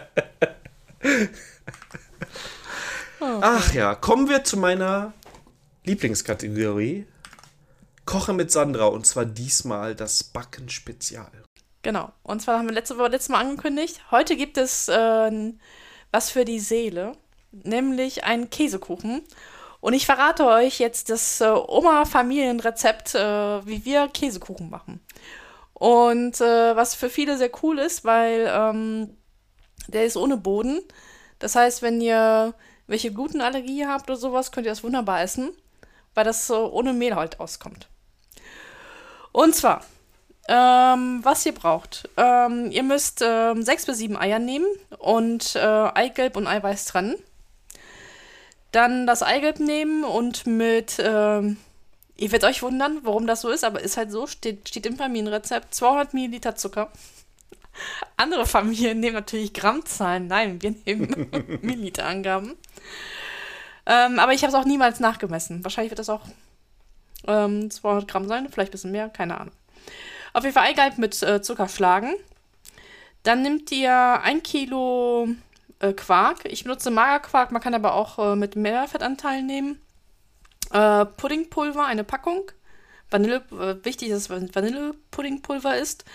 Ach ja, kommen wir zu meiner Lieblingskategorie. Koche mit Sandra und zwar diesmal das Backen-Spezial. Genau. Und zwar haben wir letztes Mal angekündigt, heute gibt es was für die Seele, nämlich einen Käsekuchen. Und ich verrate euch jetzt das Oma-Familienrezept, wie wir Käsekuchen machen. Und was für viele sehr cool ist, weil der ist ohne Boden. Das heißt, wenn ihr welche Glutenallergie habt oder sowas, könnt ihr das wunderbar essen, weil das ohne Mehl halt auskommt. Und zwar, was ihr braucht. Ihr müsst 6 bis 7 Eier nehmen und Eigelb und Eiweiß trennen. Dann das Eigelb nehmen und mit, ihr werdet euch wundern, warum das so ist, aber ist halt so, steht im Familienrezept, 200 Milliliter Zucker. Andere Familien nehmen natürlich Grammzahlen. Nein, wir nehmen Milliliterangaben. Aber ich habe es auch niemals nachgemessen. Wahrscheinlich wird das auch 200 Gramm sein, vielleicht ein bisschen mehr, keine Ahnung. Auf jeden Fall Eigelb mit Zucker schlagen. Dann nehmt ihr 1 Kilo Quark. Ich benutze Magerquark, man kann aber auch mit Mehrfettanteil nehmen. Puddingpulver, eine Packung. Wichtig ist, dass Vanillepuddingpulver ist.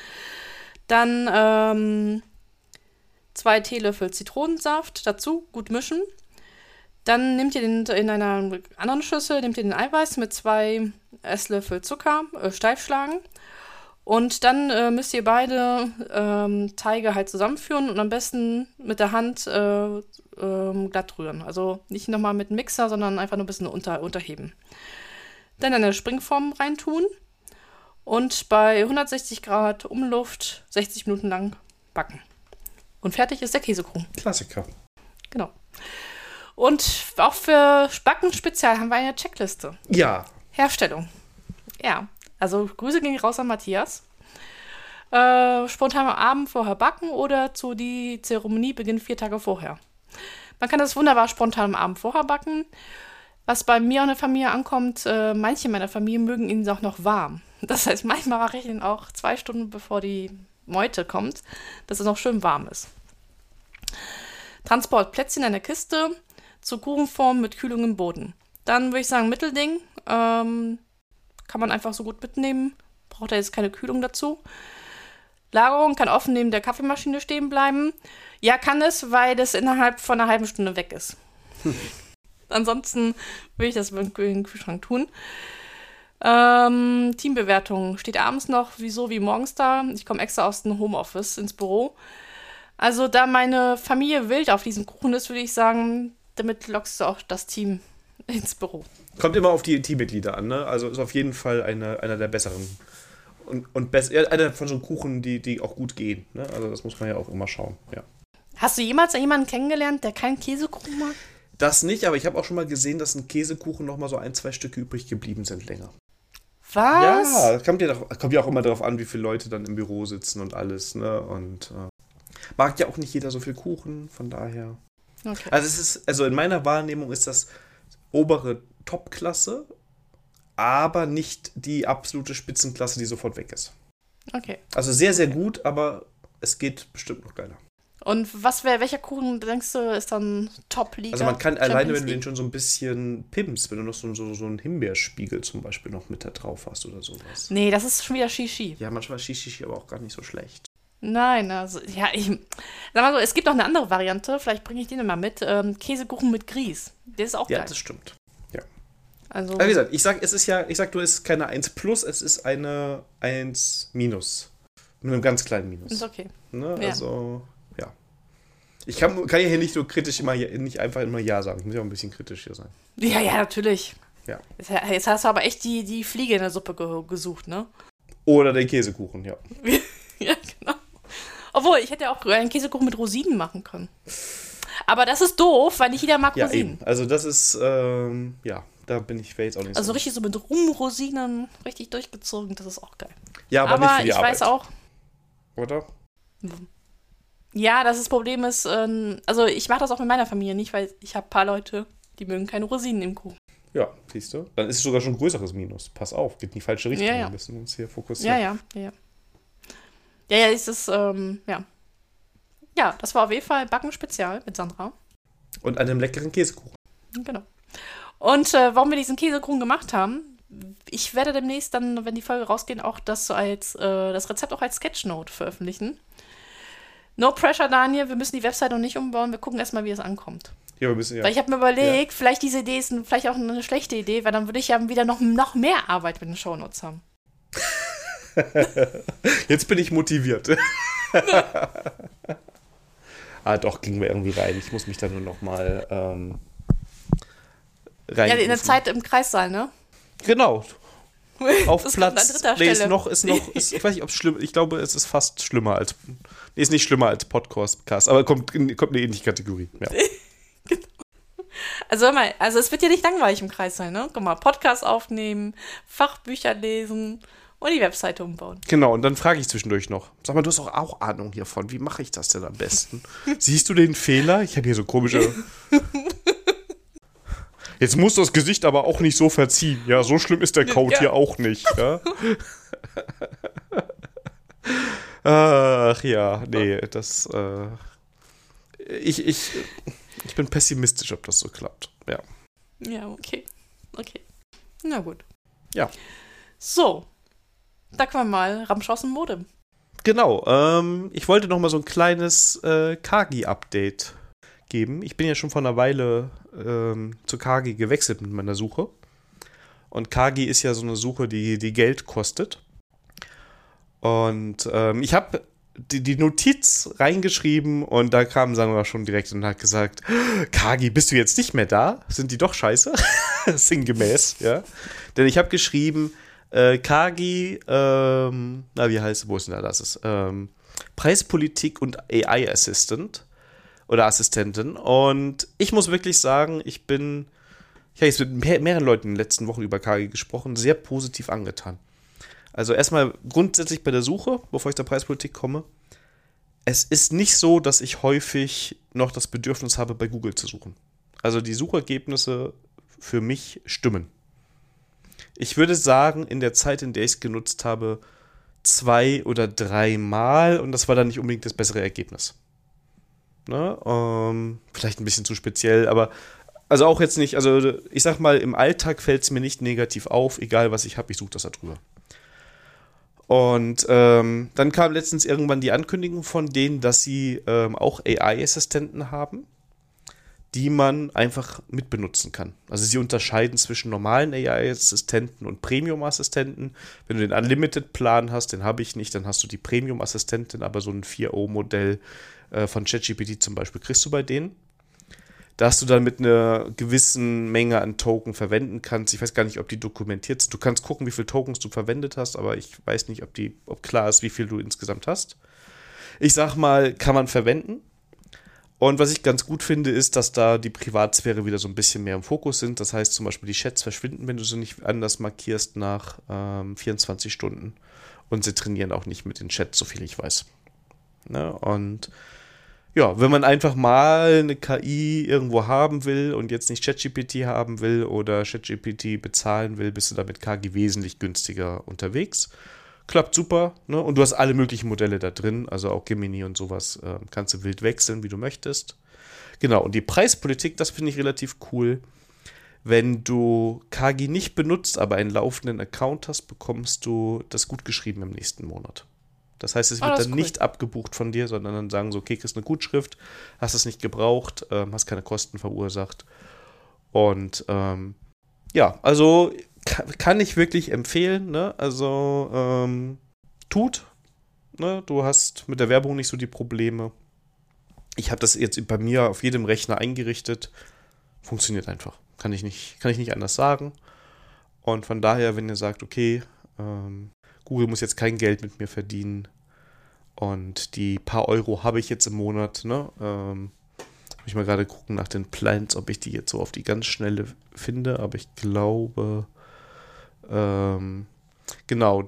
Dann 2 Teelöffel Zitronensaft dazu, gut mischen. Dann nehmt ihr in einer anderen Schüssel, nehmt ihr den Eiweiß mit 2 Esslöffel Zucker, steif schlagen. Und dann müsst ihr beide Teige halt zusammenführen und am besten mit der Hand glatt rühren. Also nicht nochmal mit dem Mixer, sondern einfach nur ein bisschen unterheben. Dann eine Springform reintun und bei 160 Grad Umluft 60 Minuten lang backen. Und fertig ist der Käsekuchen. Klassiker. Genau. Und auch für Backen speziell haben wir eine Checkliste. Ja. Herstellung. Ja, also Grüße gehen raus an Matthias. Spontan am Abend vorher backen oder die Zeremonie beginnt 4 Tage vorher. Man kann das wunderbar spontan am Abend vorher backen. Was bei mir und der Familie ankommt, manche meiner Familie mögen ihn auch noch warm. Das heißt, manchmal mache ich ihn auch 2 Stunden bevor die Meute kommt, dass es noch schön warm ist. Transport, Plätzchen in der Kiste, zur Kuchenform mit Kühlung im Boden. Dann würde ich sagen, Mittelding. Kann man einfach so gut mitnehmen. Braucht er jetzt keine Kühlung dazu. Lagerung kann offen neben der Kaffeemaschine stehen bleiben. Ja, kann es, weil das innerhalb von einer halben Stunde weg ist. Ansonsten würde ich das in den Kühlschrank tun. Teambewertung steht abends noch wie morgens da. Ich komme extra aus dem Homeoffice ins Büro. Also da meine Familie wild auf diesem Kuchen ist, würde ich sagen, damit lockst du auch das Team ins Büro. Kommt immer auf die Teammitglieder an, ne? Also ist auf jeden Fall einer der besseren. Und einer von so Kuchen, die auch gut gehen. Ne? Also das muss man ja auch immer schauen. Ja. Hast du jemals jemanden kennengelernt, der keinen Käsekuchen mag? Das nicht, aber ich habe auch schon mal gesehen, dass ein Käsekuchen noch mal so 1-2 Stücke übrig geblieben sind länger. Was? Ja, kommt ja auch immer darauf an, wie viele Leute dann im Büro sitzen und alles. Ne? Und mag ja auch nicht jeder so viel Kuchen, von daher. Okay. Also in meiner Wahrnehmung ist das obere Topklasse, aber nicht die absolute Spitzenklasse, die sofort weg ist. Okay. Also sehr, sehr gut, aber es geht bestimmt noch geiler. Und welcher Kuchen, denkst du, ist dann Top-Liga? Also man kann Champions alleine, wenn du League? den schon so ein bisschen pimpst, wenn du noch so einen Himbeerspiegel zum Beispiel noch mit da drauf hast oder sowas. Nee, das ist schon wieder Shishi. Ja, manchmal ist Shishi aber auch gar nicht so schlecht. Nein, also, ja, sag mal so, es gibt noch eine andere Variante, vielleicht bringe ich die mal mit. Käsekuchen mit Grieß. Der ist auch Ja, geil. das stimmt. Also, Aber wie gesagt, ich sag, du, es ist keine 1 plus, es ist eine 1 minus. Mit einem ganz kleinen Minus. ist okay. Ne? Ja. Also, ja. Ich kann ja hier nicht so kritisch nicht einfach immer Ja sagen. Ich muss ja auch ein bisschen kritisch hier sein. Ja, natürlich. Ja. Jetzt hast du aber echt die Fliege in der Suppe gesucht, ne? Oder den Käsekuchen, ja. Ja, genau. Obwohl, ich hätte ja auch einen Käsekuchen mit Rosinen machen können. Aber das ist doof, weil nicht jeder mag Ja, Rosinen. eben. Also das ist, ja, da wäre jetzt auch nicht Also so. richtig so mit Rumrosinen, richtig durchgezogen, das ist auch geil. Ja, aber nicht für die ich Arbeit. weiß auch, Oder? ja, das Problem ist, also ich mache das auch mit meiner Familie nicht, weil ich habe ein paar Leute, die mögen keine Rosinen im Kuchen. Ja, siehst du? Dann ist es sogar schon ein größeres Minus. Pass auf, geht in die falsche Richtung. Ja. Wir müssen uns hier fokussieren. Ja, ist es, ja. Ja, das war auf jeden Fall Backen Spezial mit Sandra. Und einem leckeren Käsekuchen. Genau. Und warum wir diesen Käsekuchen gemacht haben, ich werde demnächst dann, wenn die Folge rausgeht, auch das so das Rezept auch als Sketchnote veröffentlichen. No pressure, Daniel, wir müssen die Website noch nicht umbauen, wir gucken erstmal, wie es ankommt. Ja, wir müssen ja. Weil ich habe mir überlegt, vielleicht diese Idee ist vielleicht auch eine schlechte Idee, weil dann würde ich ja wieder noch mehr Arbeit mit den Shownotes haben. Jetzt bin ich motiviert. Doch, ging mir irgendwie rein. Ich muss mich da nur noch mal rein. Ja, in der Zeit im Kreissaal, ne? Genau. Auf Das Platz. kommt an dritter Nee, Stelle. ich weiß nicht, ob es schlimm. Ich glaube, es ist fast schlimmer als. Nee, ist nicht schlimmer als Podcast, aber kommt eine ähnliche Kategorie. Ja. Also hör mal, es wird ja nicht langweilig im Kreissaal, ne? Guck mal, Podcast aufnehmen, Fachbücher lesen und die Webseite umbauen. Genau, und dann frage ich zwischendurch noch. Sag mal, du hast auch Ahnung hiervon. Wie mache ich das denn am besten? Siehst du den Fehler? Ich habe hier so komische. Jetzt muss das Gesicht aber auch nicht so verziehen. Ja, so schlimm ist der Code hier auch nicht. Ja? Ach ja, nee, das. Ich bin pessimistisch, ob das so klappt. Ja. Ja, okay. Na gut. Ja. So. Da können wir mal Ramsch aus dem Modem. Genau. Ich wollte noch mal so ein kleines Kagi-Update geben. Ich bin ja schon vor einer Weile zu Kagi gewechselt mit meiner Suche. Und Kagi ist ja so eine Suche, die Geld kostet. Und ich habe die Notiz reingeschrieben und da kam Sandra schon direkt und hat gesagt, Kagi, bist du jetzt nicht mehr da? Sind die doch scheiße? Sinngemäß, ja. Denn ich habe geschrieben, Kagi, wie heißt es, wo ist denn da das? Preispolitik und AI Assistant oder Assistentin. Und ich muss wirklich sagen, ich habe jetzt mit mehreren Leuten in den letzten Wochen über Kagi gesprochen, sehr positiv angetan. Also erstmal grundsätzlich bei der Suche, bevor ich zur Preispolitik komme. Es ist nicht so, dass ich häufig noch das Bedürfnis habe, bei Google zu suchen. Also die Suchergebnisse für mich stimmen. Ich würde sagen, in der Zeit, in der ich es genutzt habe, 2 oder 3 Mal und das war dann nicht unbedingt das bessere Ergebnis. Ne? Vielleicht ein bisschen zu speziell, aber also auch jetzt nicht, also ich sag mal, im Alltag fällt es mir nicht negativ auf, egal was ich habe, ich suche das da drüber. Und dann kam letztens irgendwann die Ankündigung von denen, dass sie auch AI-Assistenten haben, die man einfach mitbenutzen kann. Also sie unterscheiden zwischen normalen AI-Assistenten und Premium-Assistenten. Wenn du den Unlimited-Plan hast, den habe ich nicht, dann hast du die Premium-Assistentin, aber so ein 4.0-Modell von ChatGPT zum Beispiel kriegst du bei denen. Dass du dann mit einer gewissen Menge an Token verwenden kannst. Ich weiß gar nicht, ob die dokumentiert sind. Du kannst gucken, wie viele Tokens du verwendet hast, aber ich weiß nicht, ob klar ist, wie viel du insgesamt hast. Ich sag mal, kann man verwenden. Und was ich ganz gut finde, ist, dass da die Privatsphäre wieder so ein bisschen mehr im Fokus sind. Das heißt zum Beispiel, die Chats verschwinden, wenn du sie nicht anders markierst nach 24 Stunden. Und sie trainieren auch nicht mit den Chats, so viel ich weiß. Ne? Und ja, wenn man einfach mal eine KI irgendwo haben will und jetzt nicht ChatGPT haben will oder ChatGPT bezahlen will, bist du da mit Kagi wesentlich günstiger unterwegs. Klappt super, ne? Und du hast alle möglichen Modelle da drin, also auch Gemini und sowas kannst du wild wechseln, wie du möchtest. Genau, und die Preispolitik, das finde ich relativ cool. Wenn du Kagi nicht benutzt, aber einen laufenden Account hast, bekommst du das gutgeschrieben im nächsten Monat. Das heißt, es wird dann nicht abgebucht von dir, sondern dann sagen so, okay, kriegst eine Gutschrift, hast es nicht gebraucht, hast keine Kosten verursacht. Und ja, also kann ich wirklich empfehlen, ne? Also tut, ne? Du hast mit der Werbung nicht so die Probleme. Ich habe das jetzt bei mir auf jedem Rechner eingerichtet. Funktioniert einfach. Kann ich nicht anders sagen. Und von daher, wenn ihr sagt, okay, Google muss jetzt kein Geld mit mir verdienen und die paar Euro habe ich jetzt im Monat, ne? Muss ich mal gerade gucken nach den Plans, ob ich die jetzt so auf die ganz schnelle finde, aber ich glaube, genau,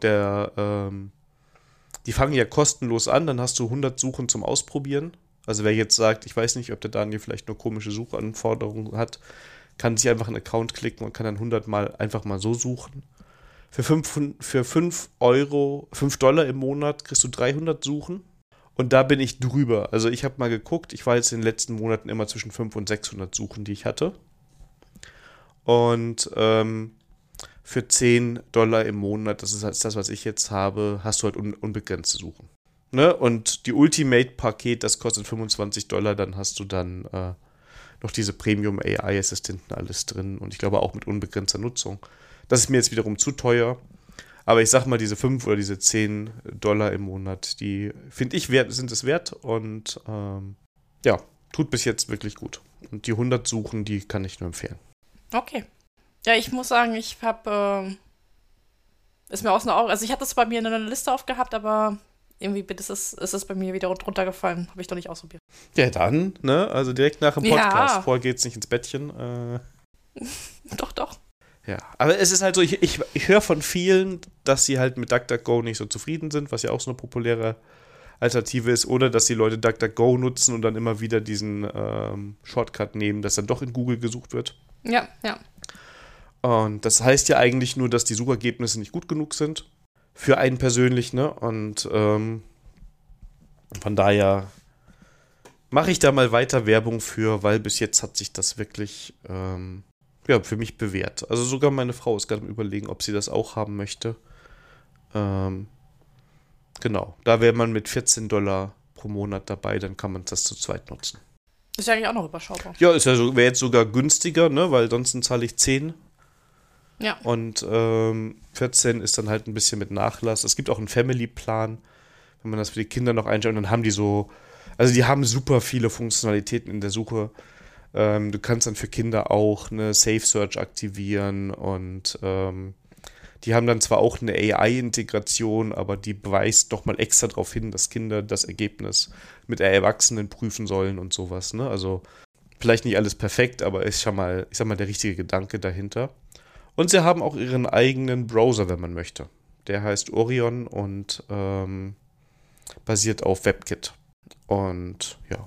die fangen ja kostenlos an, dann hast du 100 Suchen zum Ausprobieren. Also wer jetzt sagt, ich weiß nicht, ob der Daniel vielleicht nur komische Suchanforderungen hat, kann sich einfach einen Account klicken und kann dann 100 Mal einfach mal so suchen. Für 5 Dollar im Monat kriegst du 300 Suchen. Und da bin ich drüber. Also ich habe mal geguckt, ich war jetzt in den letzten Monaten immer zwischen 500 und 600 Suchen, die ich hatte. Und für 10 Dollar im Monat, das ist halt das, was ich jetzt habe, hast du halt unbegrenzte Suchen. Ne? Und die Ultimate-Paket, das kostet 25 Dollar, dann hast du dann noch diese Premium-AI-Assistenten alles drin. Und ich glaube auch mit unbegrenzter Nutzung. Das ist mir jetzt wiederum zu teuer. Aber ich sag mal, diese 5 oder diese 10 Dollar im Monat, die finde ich sind es wert. Und ja, tut bis jetzt wirklich gut. Und die 100 Suchen, die kann ich nur empfehlen. Okay. Ja, ich muss sagen, ich habe, ist mir aus den Augen, also ich hatte das bei mir in einer Liste aufgehabt, aber irgendwie ist es bei mir wieder runtergefallen. Habe ich doch nicht ausprobiert. Ja, dann, ne? Also direkt nach dem Podcast. Ja. Vorher geht's nicht ins Bettchen. Doch. Ja, aber es ist halt so, ich höre von vielen, dass sie halt mit DuckDuckGo nicht so zufrieden sind, was ja auch so eine populäre Alternative ist, oder dass die Leute DuckDuckGo nutzen und dann immer wieder diesen Shortcut nehmen, dass dann doch in Google gesucht wird. Ja. Und das heißt ja eigentlich nur, dass die Suchergebnisse nicht gut genug sind für einen persönlich, ne? Und von daher mache ich da mal weiter Werbung für, weil bis jetzt hat sich das wirklich für mich bewährt. Also sogar meine Frau ist gerade am Überlegen, ob sie das auch haben möchte. Genau, da wäre man mit 14 Dollar pro Monat dabei, dann kann man das zu zweit nutzen. Ist ja eigentlich auch noch überschaubar. Ja, wäre jetzt sogar günstiger, ne? Weil sonst zahle ich 10 Ja. Und 14 ist dann halt ein bisschen mit Nachlass. Es gibt auch einen Family-Plan, wenn man das für die Kinder noch einstellt. Und dann haben die so, also die haben super viele Funktionalitäten in der Suche. Du kannst dann für Kinder auch eine Safe Search aktivieren und die haben dann zwar auch eine AI-Integration, aber die weist doch mal extra darauf hin, dass Kinder das Ergebnis mit Erwachsenen prüfen sollen und sowas. Ne? Also vielleicht nicht alles perfekt, aber ist schon mal, ich sag mal, der richtige Gedanke dahinter. Und sie haben auch ihren eigenen Browser, wenn man möchte. Der heißt Orion und basiert auf WebKit. Und ja,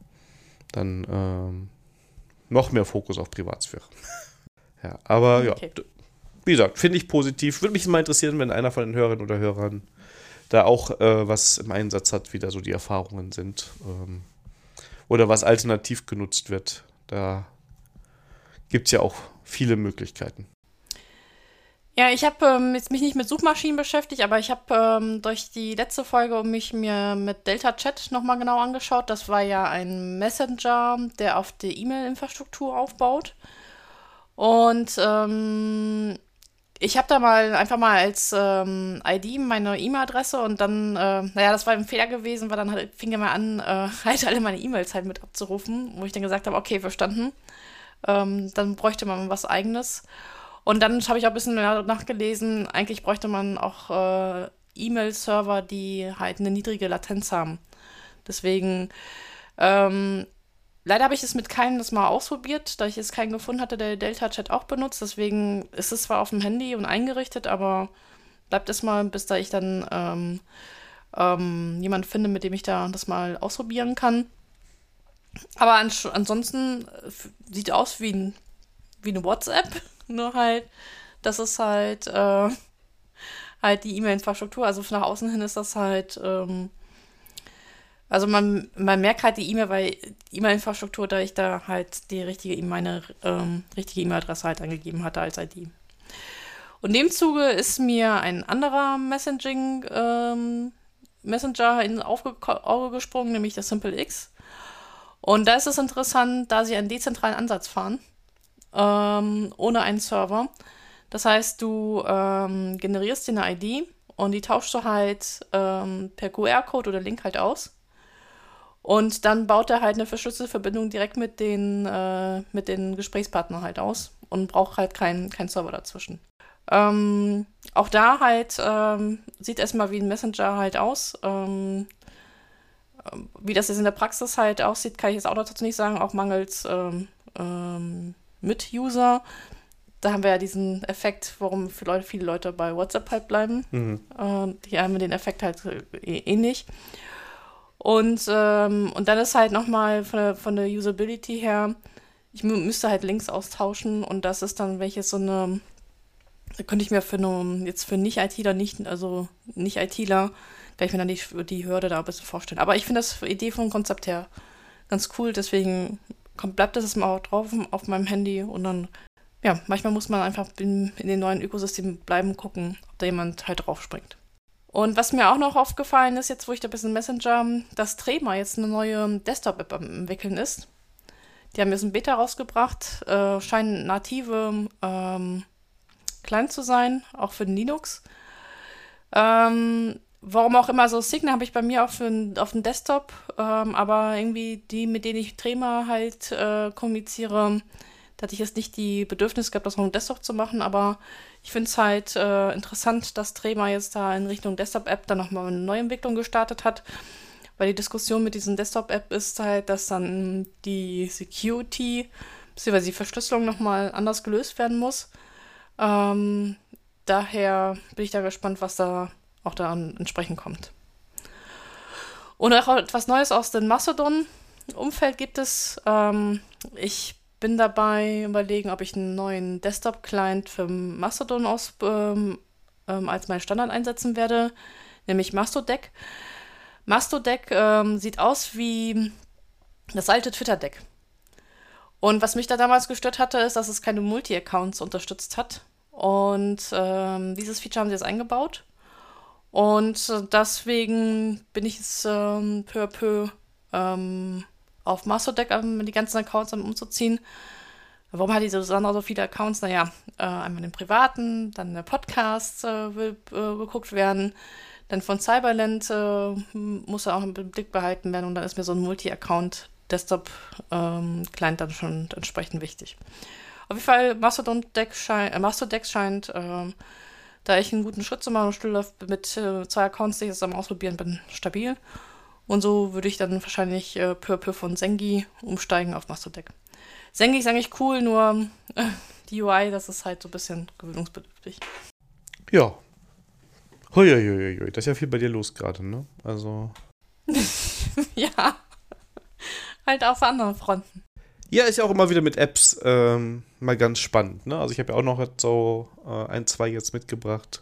dann noch mehr Fokus auf Privatsphäre. Ja, aber Okay. ja, wie gesagt, finde ich positiv. Würde mich mal interessieren, wenn einer von den Hörerinnen oder Hörern da auch was im Einsatz hat, wie da so die Erfahrungen sind. Oder was alternativ genutzt wird. Da gibt es ja auch viele Möglichkeiten. Ja, ich habe jetzt mich nicht mit Suchmaschinen beschäftigt, aber ich habe durch die letzte Folge mir mit Delta Chat nochmal genau angeschaut. Das war ja ein Messenger, der auf der E-Mail-Infrastruktur aufbaut. Und ich habe da einfach mal als ID meine E-Mail-Adresse und dann, das war ein Fehler gewesen, weil dann halt, fing er mal an, halt alle meine E-Mails halt mit abzurufen, wo ich dann gesagt habe, okay, verstanden. Dann bräuchte man was Eigenes. Und dann habe ich auch ein bisschen nachgelesen, eigentlich bräuchte man auch E-Mail-Server, die halt eine niedrige Latenz haben. Deswegen, leider habe ich es mit keinem das mal ausprobiert, da ich jetzt keinen gefunden hatte, der Delta-Chat auch benutzt. Deswegen ist es zwar auf dem Handy und eingerichtet, aber bleibt es mal, bis da ich dann jemanden finde, mit dem ich da das mal ausprobieren kann. Aber ansonsten sieht aus wie eine WhatsApp, nur halt, das ist halt die E-Mail-Infrastruktur. Also nach außen hin ist das halt, also man merkt halt die E-Mail, weil E-Mail-Infrastruktur, da ich da halt meine richtige E-Mail-Adresse halt angegeben hatte als ID. Und in dem Zuge ist mir ein anderer Messenger ins Auge gesprungen, nämlich das SimpleX. Und da ist es interessant, da sie einen dezentralen Ansatz fahren, ohne einen Server. Das heißt, du generierst dir eine ID und die tauschst du halt per QR-Code oder Link halt aus. Und dann baut er halt eine verschlüsselte Verbindung direkt mit den Gesprächspartnern halt aus und braucht halt keinen Server dazwischen. Auch da halt sieht erstmal wie ein Messenger halt aus. Wie das jetzt in der Praxis halt aussieht, kann ich jetzt auch dazu nicht sagen, auch mangels Mit-User. Da haben wir ja diesen Effekt, warum viele Leute bei WhatsApp halt bleiben. Die haben den Effekt halt ähnlich. Und dann ist halt nochmal von der Usability her, ich müsste halt Links austauschen und das ist dann, welches so eine, da könnte ich mir für Nicht-ITler, Nicht-ITler, kann ich mir dann die Hürde da ein bisschen vorstellen. Aber ich finde das Idee vom Konzept her ganz cool, deswegen bleibt das mal auch drauf auf meinem Handy und dann, ja, manchmal muss man einfach in den neuen Ökosystemen bleiben, gucken, ob da jemand halt drauf springt. Und was mir auch noch aufgefallen ist, jetzt wo ich da ein bisschen Messenger, dass Threema jetzt eine neue Desktop-App am entwickeln ist. Die haben jetzt ein Beta rausgebracht, scheinen native Client zu sein, auch für den Linux. Warum auch immer, so Signal habe ich bei mir auf dem Desktop, aber irgendwie die, mit denen ich Threema halt kommuniziere, da hatte ich jetzt nicht die Bedürfnis gehabt, das auf dem Desktop zu machen, aber ich finde es halt interessant, dass Threema jetzt da in Richtung Desktop-App dann nochmal eine Neuentwicklung gestartet hat, weil die Diskussion mit diesen Desktop-App ist halt, dass dann die Security bzw. die Verschlüsselung nochmal anders gelöst werden muss. Daher bin ich da gespannt, was da auch dann entsprechend kommt. Und auch etwas Neues aus dem Mastodon-Umfeld gibt es. Ich bin dabei überlegen, ob ich einen neuen Desktop-Client für Mastodon als meinen Standard einsetzen werde, nämlich Mastodeck. Mastodeck sieht aus wie das alte Twitter-Deck. Und was mich da damals gestört hatte, ist, dass es keine Multi-Accounts unterstützt hat. Und dieses Feature haben sie jetzt eingebaut. Und deswegen bin ich jetzt peu à peu auf Mastodeck die ganzen Accounts umzuziehen. Warum hat diese Sandra so viele Accounts? Naja, einmal den privaten, dann der Podcast will geguckt werden, dann von Cyberland muss er auch im Blick behalten werden und dann ist mir so ein Multi-Account-Desktop-Client dann schon entsprechend wichtig. Auf jeden Fall, Mastodon-Dex scheint, da ich einen guten Schritt zu machen und mit 2 Accounts, die ich jetzt am Ausprobieren bin, stabil. Und so würde ich dann wahrscheinlich peu à peu von Zengi umsteigen auf Mastodec. Zengi ist eigentlich cool, nur die UI, das ist halt so ein bisschen gewöhnungsbedürftig. Ja. Huiuiuiui, das ist ja viel bei dir los gerade, ne? Also. Ja. Halt auf anderen Fronten. Ja, ist ja auch immer wieder mit Apps mal ganz spannend, ne? Also ich habe ja auch noch so 1, 2 jetzt mitgebracht.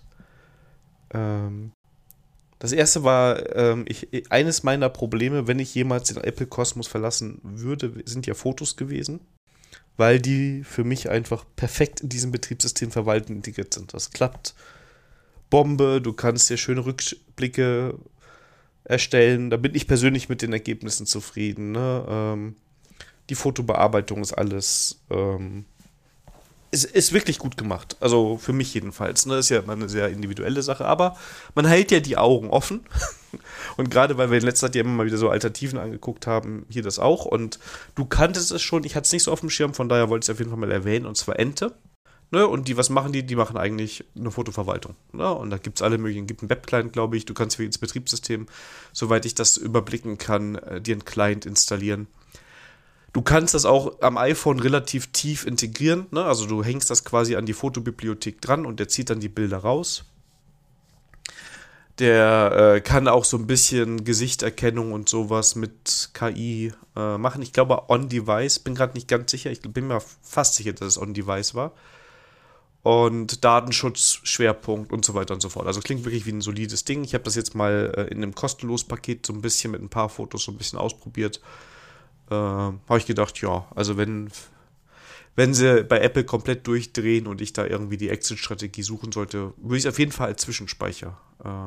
Das erste war, eines meiner Probleme, wenn ich jemals den Apple-Kosmos verlassen würde, sind ja Fotos gewesen, weil die für mich einfach perfekt in diesem Betriebssystem verwalten integriert sind. Das klappt Bombe, du kannst dir schöne Rückblicke erstellen, da bin ich persönlich mit den Ergebnissen zufrieden, ne? Die Fotobearbeitung ist alles, ist wirklich gut gemacht. Also für mich jedenfalls. Ne? Ist ja immer eine sehr individuelle Sache, aber man hält ja die Augen offen. Und gerade weil wir in letzter Zeit ja immer mal wieder so Alternativen angeguckt haben, hier das auch. Und du kanntest es schon, ich hatte es nicht so auf dem Schirm, von daher wollte ich es auf jeden Fall mal erwähnen, und zwar Ente. Ne? Und was machen die? Die machen eigentlich eine Fotoverwaltung. Ne? Und da gibt es alle möglichen, gibt einen Webclient, glaube ich. Du kannst für jedes Betriebssystem, soweit ich das überblicken kann, dir einen Client installieren. Du kannst das auch am iPhone relativ tief integrieren, ne? Also du hängst das quasi an die Fotobibliothek dran und der zieht dann die Bilder raus. Der kann auch so ein bisschen Gesichterkennung und sowas mit KI machen. Ich glaube On-Device, bin gerade nicht ganz sicher. Ich bin mir fast sicher, dass es On-Device war. Und Datenschutzschwerpunkt und so weiter und so fort. Also klingt wirklich wie ein solides Ding. Ich habe das jetzt mal in einem kostenlosen Paket so ein bisschen mit ein paar Fotos so ein bisschen ausprobiert. Habe ich gedacht, ja, also wenn sie bei Apple komplett durchdrehen und ich da irgendwie die Exit-Strategie suchen sollte, würde ich es auf jeden Fall als Zwischenspeicher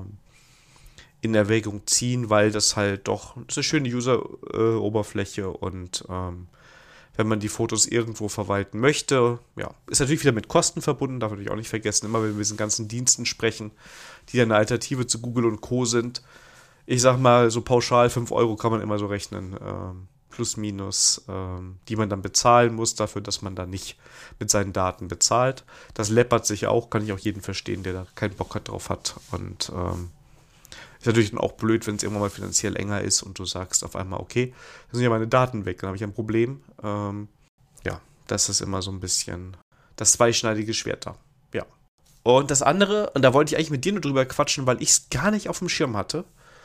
in Erwägung ziehen, weil das halt doch, das ist eine schöne User-Oberfläche und wenn man die Fotos irgendwo verwalten möchte, ja, ist natürlich wieder mit Kosten verbunden, darf natürlich auch nicht vergessen, immer wenn wir diesen ganzen Diensten sprechen, die ja eine Alternative zu Google und Co. sind. Ich sag mal, so pauschal 5 Euro kann man immer so rechnen, plus minus, die man dann bezahlen muss, dafür, dass man da nicht mit seinen Daten bezahlt. Das läppert sich auch, kann ich auch jeden verstehen, der da keinen Bock drauf hat. Und ist natürlich dann auch blöd, wenn es irgendwann mal finanziell enger ist und du sagst auf einmal, okay, da sind ja meine Daten weg, dann habe ich ein Problem. Ja, das ist immer so ein bisschen das zweischneidige Schwert da. Ja. Und das andere, und da wollte ich eigentlich mit dir nur drüber quatschen, weil ich es gar nicht auf dem Schirm hatte,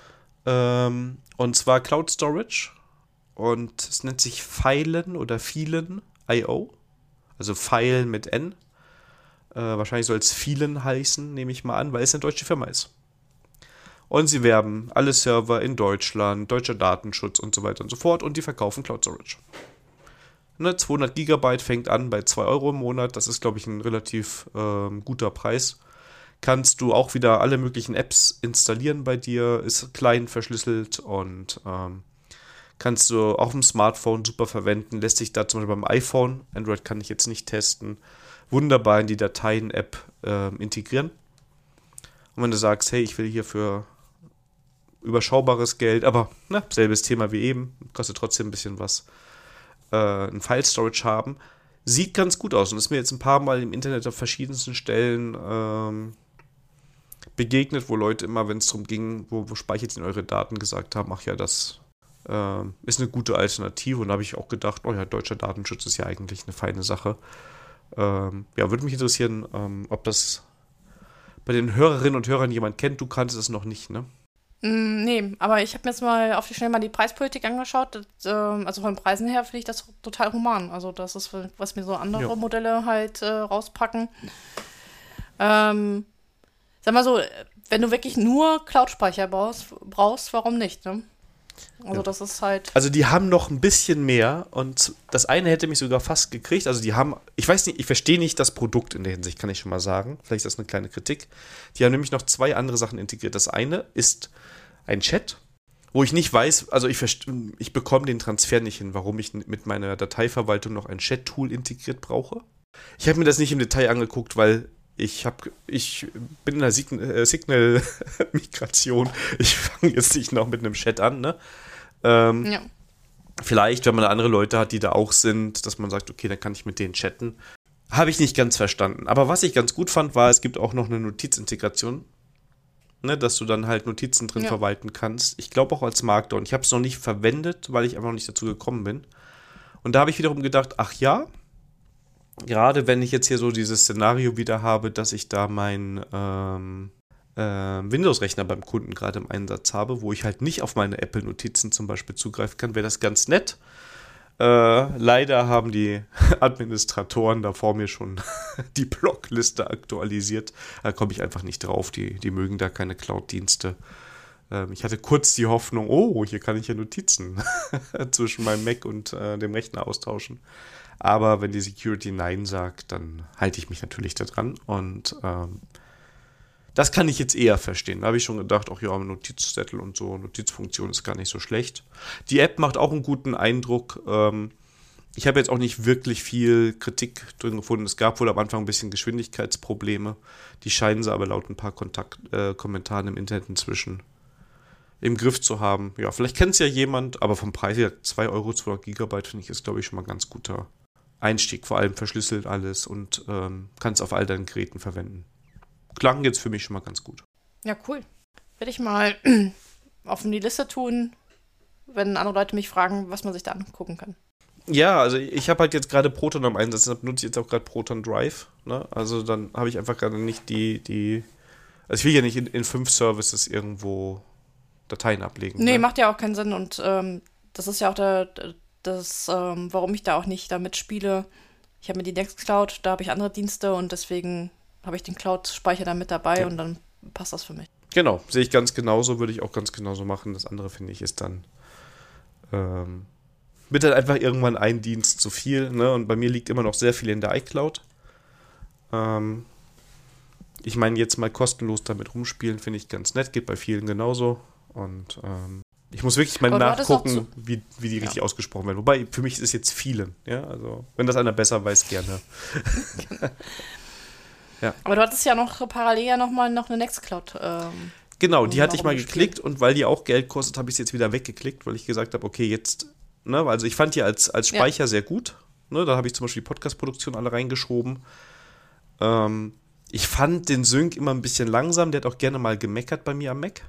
und zwar Cloud Storage. Und es nennt sich Filen oder Filen.io. Also File mit N. Wahrscheinlich soll es Filen heißen, nehme ich mal an, weil es eine deutsche Firma ist. Und sie werben alle Server in Deutschland, deutscher Datenschutz und so weiter und so fort. Und die verkaufen Cloud Storage. Ne, 200 Gigabyte fängt an bei 2 Euro im Monat. Das ist, glaube ich, ein relativ guter Preis. Kannst du auch wieder alle möglichen Apps installieren bei dir. Ist klein verschlüsselt und kannst du auf dem Smartphone super verwenden, lässt sich da zum Beispiel beim iPhone, Android kann ich jetzt nicht testen, wunderbar in die Dateien-App integrieren. Und wenn du sagst, hey, ich will hier für überschaubares Geld, aber selbes Thema wie eben, kostet trotzdem ein bisschen was, ein File-Storage haben, sieht ganz gut aus und ist mir jetzt ein paar Mal im Internet auf verschiedensten Stellen begegnet, wo Leute immer, wenn es darum ging, wo speichert ihr eure Daten, gesagt haben, ach ja, das ist eine gute Alternative und da habe ich auch gedacht, oh ja, deutscher Datenschutz ist ja eigentlich eine feine Sache. Ja, würde mich interessieren, ob das bei den Hörerinnen und Hörern jemand kennt. Du kanntest es noch nicht, ne? Nee, aber ich habe mir jetzt mal auf die Schnelle mal die Preispolitik angeschaut. Also von den Preisen her finde ich das total human. Also das ist, was mir so andere Modelle halt rauspacken. Sag mal so, wenn du wirklich nur Cloud-Speicher brauchst, warum nicht, ne? Also das ist halt... Also die haben noch ein bisschen mehr und das eine hätte mich sogar fast gekriegt. Also die haben, ich weiß nicht, ich verstehe nicht das Produkt in der Hinsicht, kann ich schon mal sagen. Vielleicht ist das eine kleine Kritik. Die haben nämlich noch 2 andere Sachen integriert. Das eine ist ein Chat, wo ich nicht weiß, also ich bekomme den Transfer nicht hin, warum ich mit meiner Dateiverwaltung noch ein Chat-Tool integriert brauche. Ich habe mir das nicht im Detail angeguckt, weil ich bin in der Signal-Migration. Ich fange jetzt nicht noch mit einem Chat an, ne? Ja. Vielleicht, wenn man andere Leute hat, die da auch sind, dass man sagt, okay, dann kann ich mit denen chatten. Habe ich nicht ganz verstanden. Aber was ich ganz gut fand, war, es gibt auch noch eine Notizintegration, ne, dass du dann halt Notizen drin verwalten kannst. Ich glaube auch als Markdown. Ich habe es noch nicht verwendet, weil ich einfach noch nicht dazu gekommen bin. Und da habe ich wiederum gedacht, ach ja, gerade wenn ich jetzt hier so dieses Szenario wieder habe, dass ich da meinen Windows-Rechner beim Kunden gerade im Einsatz habe, wo ich halt nicht auf meine Apple-Notizen zum Beispiel zugreifen kann, wäre das ganz nett. Leider haben die Administratoren da vor mir schon die Blockliste aktualisiert. Da komme ich einfach nicht drauf. Die mögen da keine Cloud-Dienste. Ich hatte kurz die Hoffnung, oh, hier kann ich ja Notizen zwischen meinem Mac und dem Rechner austauschen. Aber wenn die Security Nein sagt, dann halte ich mich natürlich da dran. Und das kann ich jetzt eher verstehen. Da habe ich schon gedacht, ach ja, Notizzettel und so, Notizfunktion ist gar nicht so schlecht. Die App macht auch einen guten Eindruck. Ich habe jetzt auch nicht wirklich viel Kritik drin gefunden. Es gab wohl am Anfang ein bisschen Geschwindigkeitsprobleme. Die scheinen sie aber laut ein paar Kommentaren im Internet inzwischen im Griff zu haben. Ja, vielleicht kennt es ja jemand, aber vom Preis her 2 Euro, 200 Gigabyte finde ich, ist, glaube ich, schon mal ein ganz guter Einstieg. Vor allem verschlüsselt alles und kann es auf all deinen Geräten verwenden. Klang jetzt für mich schon mal ganz gut. Ja, cool. Werde ich mal auf die Liste tun, wenn andere Leute mich fragen, was man sich da angucken kann. Ja, also ich habe halt jetzt gerade Proton am Einsatz, deshalb nutze ich jetzt auch gerade Proton Drive. Ne? Also dann habe ich einfach gerade nicht also ich will ja nicht in 5 Services irgendwo Dateien ablegen. Nee, ne? macht ja auch keinen Sinn und das ist ja auch warum ich da auch nicht damit spiele. Ich habe mir die Nextcloud, da habe ich andere Dienste und deswegen habe ich den Cloud-Speicher da mit dabei und dann passt das für mich. Genau, sehe ich ganz genauso, würde ich auch ganz genauso machen. Das andere, finde ich, ist dann wird dann einfach irgendwann ein Dienst zu viel, ne? Und bei mir liegt immer noch sehr viel in der iCloud. Ich meine, jetzt mal kostenlos damit rumspielen, finde ich ganz nett, geht bei vielen genauso. Und ich muss wirklich mal nachgucken, wie die richtig ausgesprochen werden. Wobei, für mich ist es jetzt vielen, ja, also wenn das einer besser weiß, gerne. Ja. Aber du hattest ja noch parallel ja noch eine Nextcloud. Genau, die hatte ich mal geklickt und weil die auch Geld kostet, habe ich es jetzt wieder weggeklickt, weil ich gesagt habe, okay, jetzt, ne, also ich fand die als Speicher sehr gut. Ne, da habe ich zum Beispiel die Podcast-Produktion alle reingeschoben. Ich fand den Sync immer ein bisschen langsam, der hat auch gerne mal gemeckert bei mir am Mac.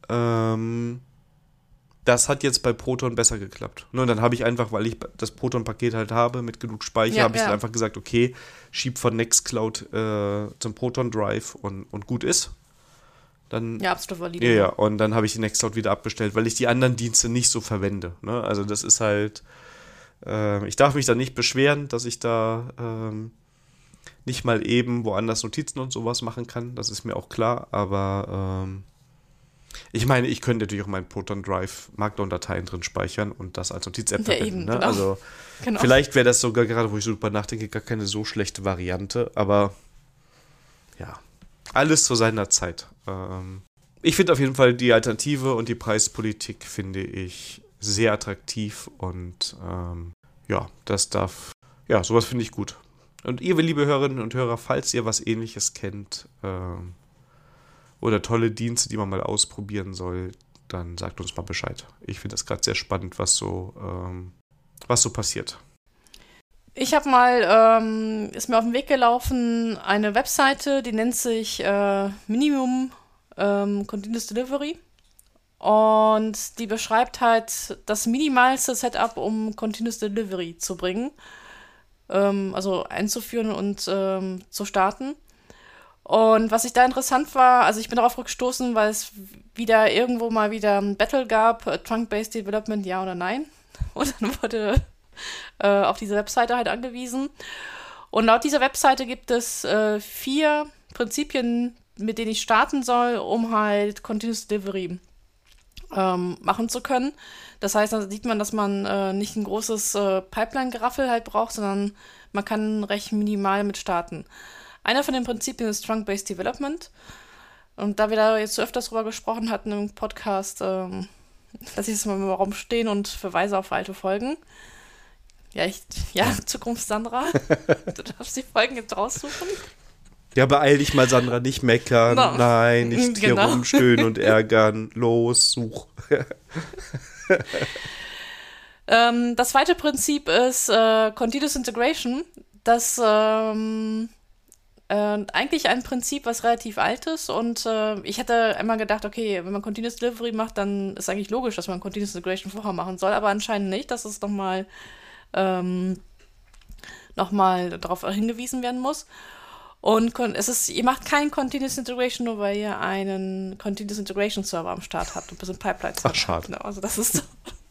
Das hat jetzt bei Proton besser geklappt. Und dann habe ich einfach, weil ich das Proton-Paket halt habe, mit genug Speicher, habe ich dann einfach gesagt, okay, schieb von Nextcloud zum Proton Drive und gut ist. Dann, absolut valide. Ja, und dann habe ich die Nextcloud wieder abbestellt, weil ich die anderen Dienste nicht so verwende. Ne? Also das ist halt, ich darf mich da nicht beschweren, dass ich da nicht mal eben woanders Notizen und sowas machen kann. Das ist mir auch klar, aber ich meine, ich könnte natürlich auch meinen Proton Drive Markdown-Dateien drin speichern und das als Notiz-App verwenden. Eben, ne? Genau. Also vielleicht wäre das sogar, gerade wo ich so drüber nachdenke, gar keine so schlechte Variante, aber ja, alles zu seiner Zeit. Ich finde auf jeden Fall die Alternative und die Preispolitik finde ich sehr attraktiv und sowas finde ich gut. Und ihr, liebe Hörerinnen und Hörer, falls ihr was Ähnliches kennt, oder tolle Dienste, die man mal ausprobieren soll, dann sagt uns mal Bescheid. Ich finde das gerade sehr spannend, was so passiert. Ich habe mal, ist mir auf den Weg gelaufen, eine Webseite, die nennt sich Minimum Continuous Delivery. Und die beschreibt halt das minimalste Setup, um Continuous Delivery zu bringen. Also einzuführen und zu starten. Und was ich da interessant war, also ich bin darauf gestoßen, weil es irgendwo mal wieder ein Battle gab, Trunk-Based Development, ja oder nein. Und dann wurde auf diese Webseite halt angewiesen. Und laut dieser Webseite gibt es 4 Prinzipien, mit denen ich starten soll, um halt Continuous Delivery machen zu können. Das heißt, da sieht man, dass man nicht ein großes Pipeline-Geraffel halt braucht, sondern man kann recht minimal mit starten. Einer von den Prinzipien ist Trunk-Based Development. Und da wir da jetzt so öfters drüber gesprochen hatten im Podcast, lasse ich das mal im Raum stehen und verweise auf alte Folgen. Ja, Zukunft Sandra. Du darfst die Folgen jetzt raussuchen. Ja, beeil dich mal, Sandra, nicht meckern. No. Nein, nicht hier rumstöhnen und ärgern. Los, such. Das zweite Prinzip ist Continuous Integration. Das eigentlich ein Prinzip, was relativ alt ist. Und ich hätte immer gedacht, okay, wenn man Continuous Delivery macht, dann ist eigentlich logisch, dass man Continuous Integration vorher machen soll. Aber anscheinend nicht. Das ist nochmal darauf hingewiesen werden muss. Und ihr macht keinen Continuous Integration, nur weil ihr einen Continuous Integration Server am Start habt und ein bisschen Pipelines. Ach, schade. Genau, also das ist so.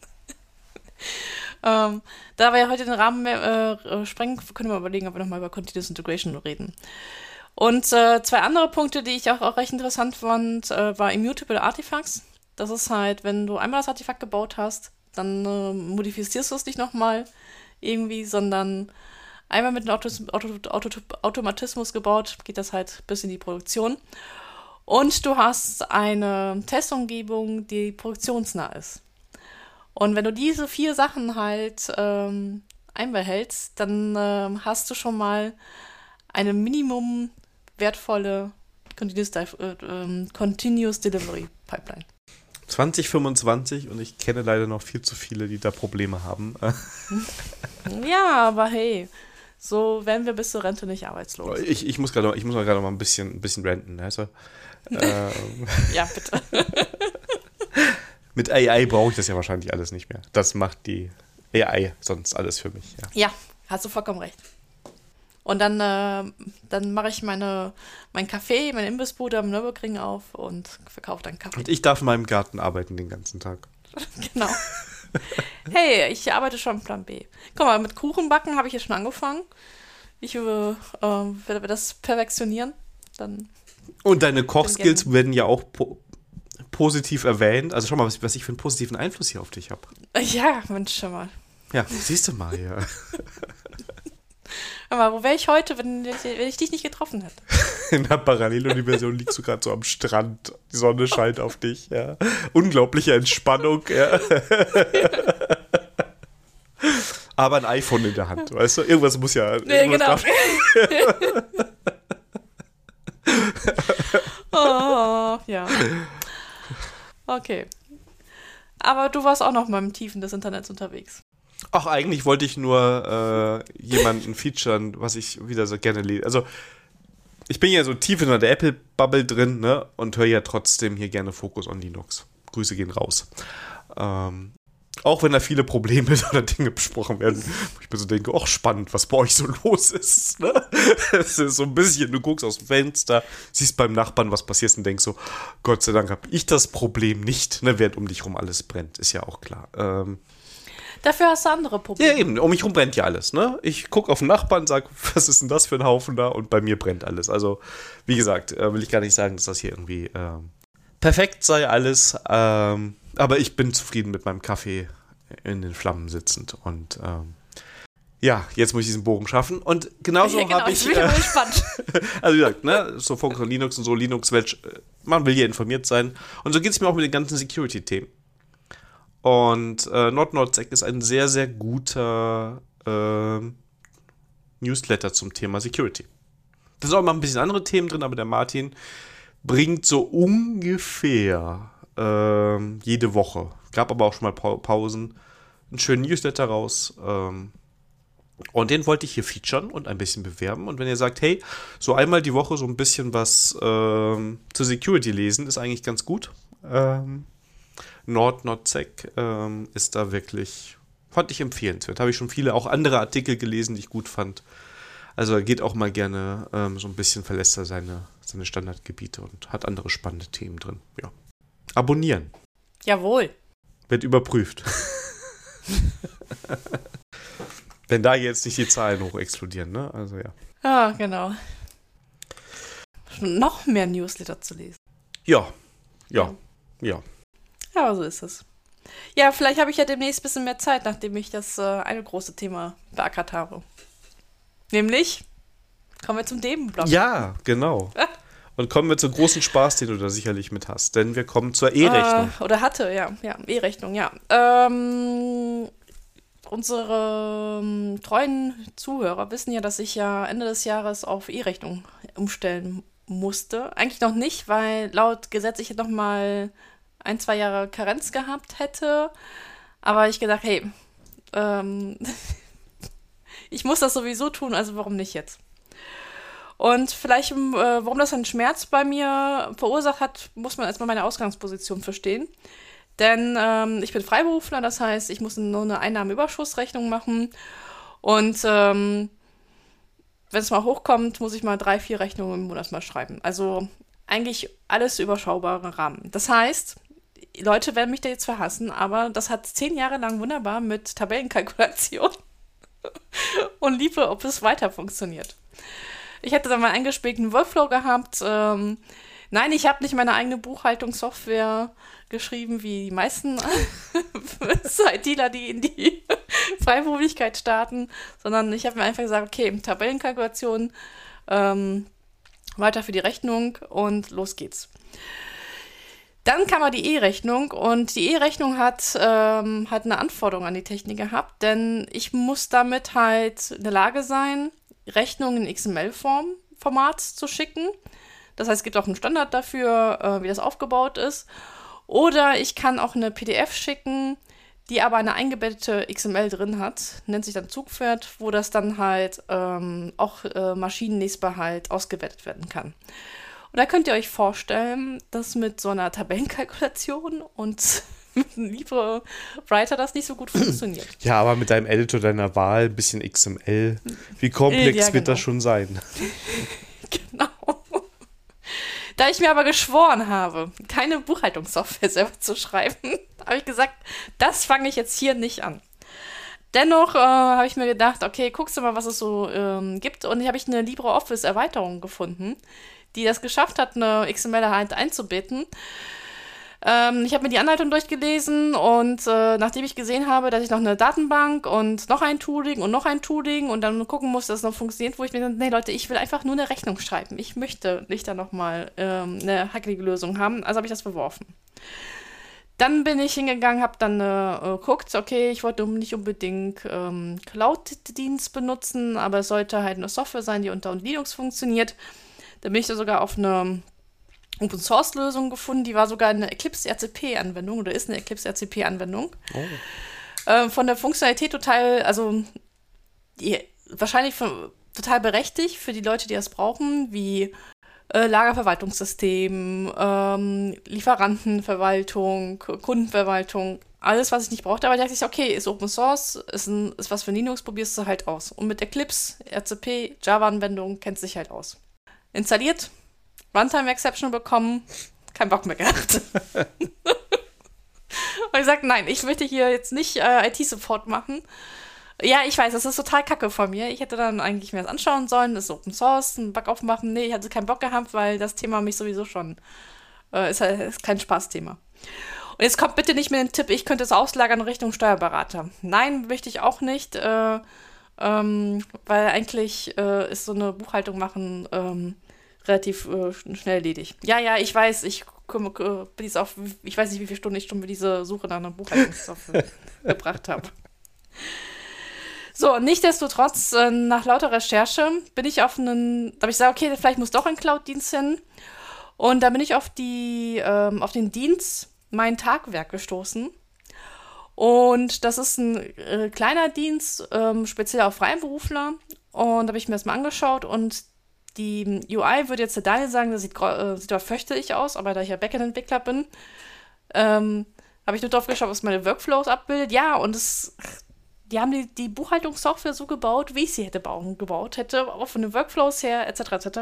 Da wir ja heute den Rahmen sprengen, können wir überlegen, ob wir nochmal über Continuous Integration reden. Und zwei andere Punkte, die ich auch recht interessant fand, war Immutable Artifacts. Das ist halt, wenn du einmal das Artefakt gebaut hast, dann modifizierst du es nicht nochmal irgendwie, sondern einmal mit einem Automatismus gebaut, geht das halt bis in die Produktion. Und du hast eine Testumgebung, die produktionsnah ist. Und wenn du diese 4 Sachen halt einbehältst, dann hast du schon mal eine minimum wertvolle Continuous Delivery Pipeline. 2025 und ich kenne leider noch viel zu viele, die da Probleme haben. Ja, aber hey, so werden wir bis zur Rente nicht arbeitslos. Ich muss gerade mal ein bisschen ranten. Also, ja, bitte. Mit AI brauche ich das ja wahrscheinlich alles nicht mehr. Das macht die AI sonst alles für mich. Ja, hast du vollkommen recht. Und dann mache ich meinen Café, meine Imbissbude am Nürburgring auf und verkaufe dann Kaffee. Und ich darf in meinem Garten arbeiten den ganzen Tag. Genau. Hey, ich arbeite schon am Plan B. Guck mal, mit Kuchenbacken habe ich jetzt schon angefangen. Ich werde das perfektionieren. Und deine Kochskills werden ja auch positiv erwähnt. Also schau mal, was ich für einen positiven Einfluss hier auf dich habe. Ja, Mensch, schau mal. Ja, siehst du mal, ja. Aber wo wäre ich heute, wenn ich dich nicht getroffen hätte? In der Paralleluniversion liegst du gerade so am Strand. Die Sonne scheint auf dich, ja. Unglaubliche Entspannung, ja. Aber ein iPhone in der Hand, weißt du? Irgendwas muss ja... Nee, genau. Oh, ja. Okay. Aber du warst auch noch mal im Tiefen des Internets unterwegs. Ach, eigentlich wollte ich nur jemanden featuren, was ich wieder so gerne lese. Also, ich bin ja so tief in der Apple-Bubble drin, ne? Und höre ja trotzdem hier gerne Focus on Linux. Grüße gehen raus. Auch wenn da viele Probleme oder Dinge besprochen werden, wo ich mir so denke, ach, spannend, was bei euch so los ist, ne? Es ist so ein bisschen, du guckst aus dem Fenster, siehst beim Nachbarn, was passiert und denkst so, Gott sei Dank habe ich das Problem nicht, ne? Während um dich rum alles brennt, ist ja auch klar. Dafür hast du andere Probleme. Ja, eben. Um mich rum brennt ja alles, ne? Ich gucke auf den Nachbarn, sage, was ist denn das für ein Haufen da? Und bei mir brennt alles. Also, wie gesagt, will ich gar nicht sagen, dass das hier irgendwie perfekt sei alles. Aber ich bin zufrieden mit meinem Kaffee in den Flammen sitzend. Und ja, jetzt muss ich diesen Bogen schaffen. Und genauso ja, genau, habe ich... Ich bin gespannt. Also wie gesagt, ne? So Focus on Linux und so, Linux-Welt, man will ja informiert sein. Und so geht es mir auch mit den ganzen Security-Themen. Und NotNotSec ist ein sehr, sehr guter Newsletter zum Thema Security. Da sind auch mal ein bisschen andere Themen drin, aber der Martin bringt so ungefähr jede Woche, gab aber auch schon mal Pausen, einen schönen Newsletter raus. Und den wollte ich hier featuren und ein bisschen bewerben. Und wenn ihr sagt, hey, so einmal die Woche so ein bisschen was zur Security lesen, ist eigentlich ganz gut. NotNotSec ist da wirklich, fand ich empfehlenswert. Habe ich schon viele auch andere Artikel gelesen, die ich gut fand. Also er geht auch mal gerne so ein bisschen, verlässt er seine Standardgebiete und hat andere spannende Themen drin. Ja. Abonnieren. Jawohl. Wird überprüft. Wenn da jetzt nicht die Zahlen hoch explodieren, ne? Also ja. Ja, genau. Noch mehr Newsletter zu lesen. Ja. Aber so ist es. Ja, vielleicht habe ich ja demnächst ein bisschen mehr Zeit, nachdem ich das eine große Thema beackert habe. Nämlich, kommen wir zum Themenblock. Ja, genau. Und kommen wir zum großen Spaß, den du da sicherlich mit hast. Denn wir kommen zur E-Rechnung. Oder hatte, ja, E-Rechnung, ja. Unsere treuen Zuhörer wissen ja, dass ich ja Ende des Jahres auf E-Rechnung umstellen musste. Eigentlich noch nicht, weil laut Gesetz ich noch mal 1-2 Jahre Karenz gehabt hätte. Aber ich gedacht, hey, ich muss das sowieso tun, also warum nicht jetzt? Und vielleicht, warum das einen Schmerz bei mir verursacht hat, muss man erstmal meine Ausgangsposition verstehen. Denn ich bin Freiberufler, das heißt, ich muss nur eine Einnahmenüberschussrechnung machen. Und wenn es mal hochkommt, muss ich mal 3-4 Rechnungen im Monat mal schreiben. Also eigentlich alles überschaubare Rahmen. Das heißt, Leute werden mich da jetzt verhassen, aber das hat 10 Jahre lang wunderbar mit Tabellenkalkulation und Liebe, ob es weiter funktioniert. Ich hätte dann mal einen eingespielten Workflow gehabt. Nein, ich habe nicht meine eigene Buchhaltungssoftware geschrieben, wie die meisten ITler, die in die Freiberuflichkeit starten, sondern ich habe mir einfach gesagt, okay, Tabellenkalkulation, weiter für die Rechnung und los geht's. Dann kam aber die E-Rechnung und die E-Rechnung hat eine Anforderung an die Technik gehabt, denn ich muss damit halt in der Lage sein, Rechnungen in XML-Format zu schicken. Das heißt, es gibt auch einen Standard dafür, wie das aufgebaut ist. Oder ich kann auch eine PDF schicken, die aber eine eingebettete XML drin hat, nennt sich dann Zugpferd, wo das dann halt auch maschinenlesbar halt ausgewertet werden kann. Und da könnt ihr euch vorstellen, dass mit so einer Tabellenkalkulation und mit einem LibreWriter das nicht so gut funktioniert. Ja, aber mit deinem Editor deiner Wahl, ein bisschen XML, wie komplex wird das schon sein? Genau. Da ich mir aber geschworen habe, keine Buchhaltungssoftware selber zu schreiben, habe ich gesagt, das fange ich jetzt hier nicht an. Dennoch habe ich mir gedacht, okay, guckst du mal, was es so gibt. Und habe ich eine LibreOffice-Erweiterung gefunden, die das geschafft hat, eine XML halt einzubetten. Ich habe mir die Anleitung durchgelesen und nachdem ich gesehen habe, dass ich noch eine Datenbank und noch ein Tooling und dann gucken muss, dass es noch funktioniert, wo ich mir dachte, nee Leute, ich will einfach nur eine Rechnung schreiben. Ich möchte nicht da nochmal eine hackelige Lösung haben, also habe ich das verworfen. Dann bin ich hingegangen, habe dann geguckt, okay, ich wollte nicht unbedingt Cloud-Dienst benutzen, aber es sollte halt eine Software sein, die unter Linux funktioniert. Da bin ich da sogar auf eine Open-Source-Lösung gefunden, die war sogar eine Eclipse-RCP-Anwendung oder ist eine Eclipse-RCP-Anwendung. Oh. Von der Funktionalität total, also wahrscheinlich total berechtigt für die Leute, die das brauchen, wie Lagerverwaltungssystem, Lieferantenverwaltung, Kundenverwaltung, alles, was ich nicht brauchte. Aber da dachte ich, okay, ist Open Source, ist was für Linux, probierst du halt aus. Und mit Eclipse, RCP, Java-Anwendung kennt sich halt aus. Installiert, Runtime-Exception bekommen, kein Bock mehr gehabt. Und ich sagte, nein, ich möchte hier jetzt nicht IT-Support machen. Ja, ich weiß, das ist total kacke von mir. Ich hätte dann eigentlich mir das anschauen sollen, das ist Open Source, einen Bug aufmachen. Nee, ich hatte keinen Bock gehabt, weil das Thema mich sowieso schon ist kein Spaßthema. Und jetzt kommt bitte nicht mit dem Tipp, ich könnte es auslagern Richtung Steuerberater. Nein, möchte ich auch nicht, weil eigentlich ist so eine Buchhaltung machen relativ schnell erledigt. Ja, ich weiß, ich weiß nicht, wie viele Stunden ich schon für diese Suche nach einer Buchhaltungssoftware gebracht habe. So, nichtsdestotrotz, nach lauter Recherche bin ich da habe ich gesagt, okay, vielleicht muss doch ein Cloud-Dienst hin. Und da bin ich auf den Dienst Mein Tagwerk gestoßen. Und das ist ein kleiner Dienst, speziell auf Freiberufler. Und da habe ich mir das mal angeschaut und die UI würde jetzt der Daniel sagen, das sieht doch fürchterlich aus, aber da ich ja Backend-Entwickler bin, habe ich nur drauf geschaut, was meine Workflows abbildet. Ja, und die haben die Buchhaltungssoftware so gebaut, wie ich sie gebaut hätte, auch von den Workflows her, etc., etc.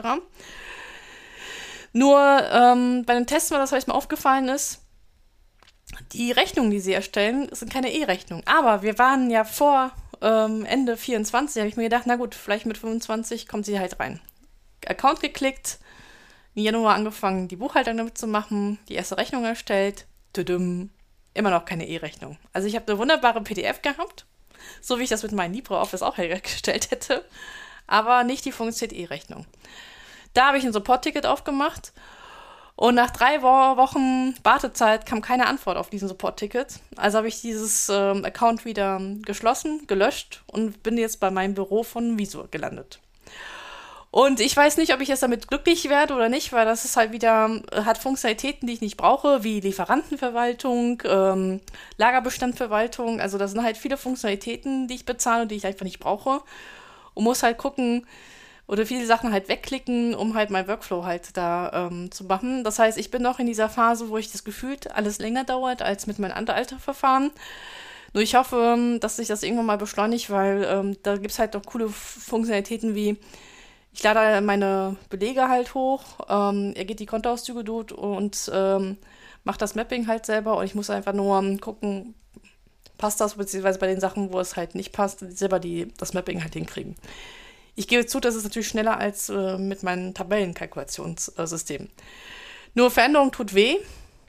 Nur bei dem Test, was mir aufgefallen ist, die Rechnungen, die sie erstellen, sind keine E-Rechnung. Aber wir waren ja vor Ende 24, habe ich mir gedacht, na gut, vielleicht mit 25 kommt sie halt rein. Account geklickt, im Januar angefangen, die Buchhaltung damit zu machen, die erste Rechnung erstellt, immer noch keine E-Rechnung. Also ich habe eine wunderbare PDF gehabt, so wie ich das mit meinem LibreOffice auch hergestellt hätte, aber nicht die funktioniert E-Rechnung. Da habe ich ein Support-Ticket aufgemacht und nach 3 Wochen Wartezeit kam keine Antwort auf diesen Support-Ticket. Also habe ich dieses Account wieder geschlossen, gelöscht und bin jetzt bei meinem Büro von Wieso gelandet. Und ich weiß nicht, ob ich jetzt damit glücklich werde oder nicht, weil das ist halt wieder, hat Funktionalitäten, die ich nicht brauche, wie Lieferantenverwaltung, Lagerbestandverwaltung. Also da sind halt viele Funktionalitäten, die ich bezahle und die ich einfach nicht brauche. Und muss halt gucken oder viele Sachen halt wegklicken, um halt mein Workflow halt da zu machen. Das heißt, ich bin noch in dieser Phase, wo ich das gefühlt alles länger dauert als mit meinem anderen Verfahren. Nur ich hoffe, dass sich das irgendwann mal beschleunigt, weil da gibt es halt noch coole Funktionalitäten wie ich lade meine Belege halt hoch, er geht die Kontoauszüge durch und macht das Mapping halt selber und ich muss einfach nur gucken, passt das, beziehungsweise bei den Sachen, wo es halt nicht passt, selber das Mapping halt hinkriegen. Ich gebe zu, das ist natürlich schneller als mit meinem Tabellenkalkulationssystem. Nur Veränderung tut weh.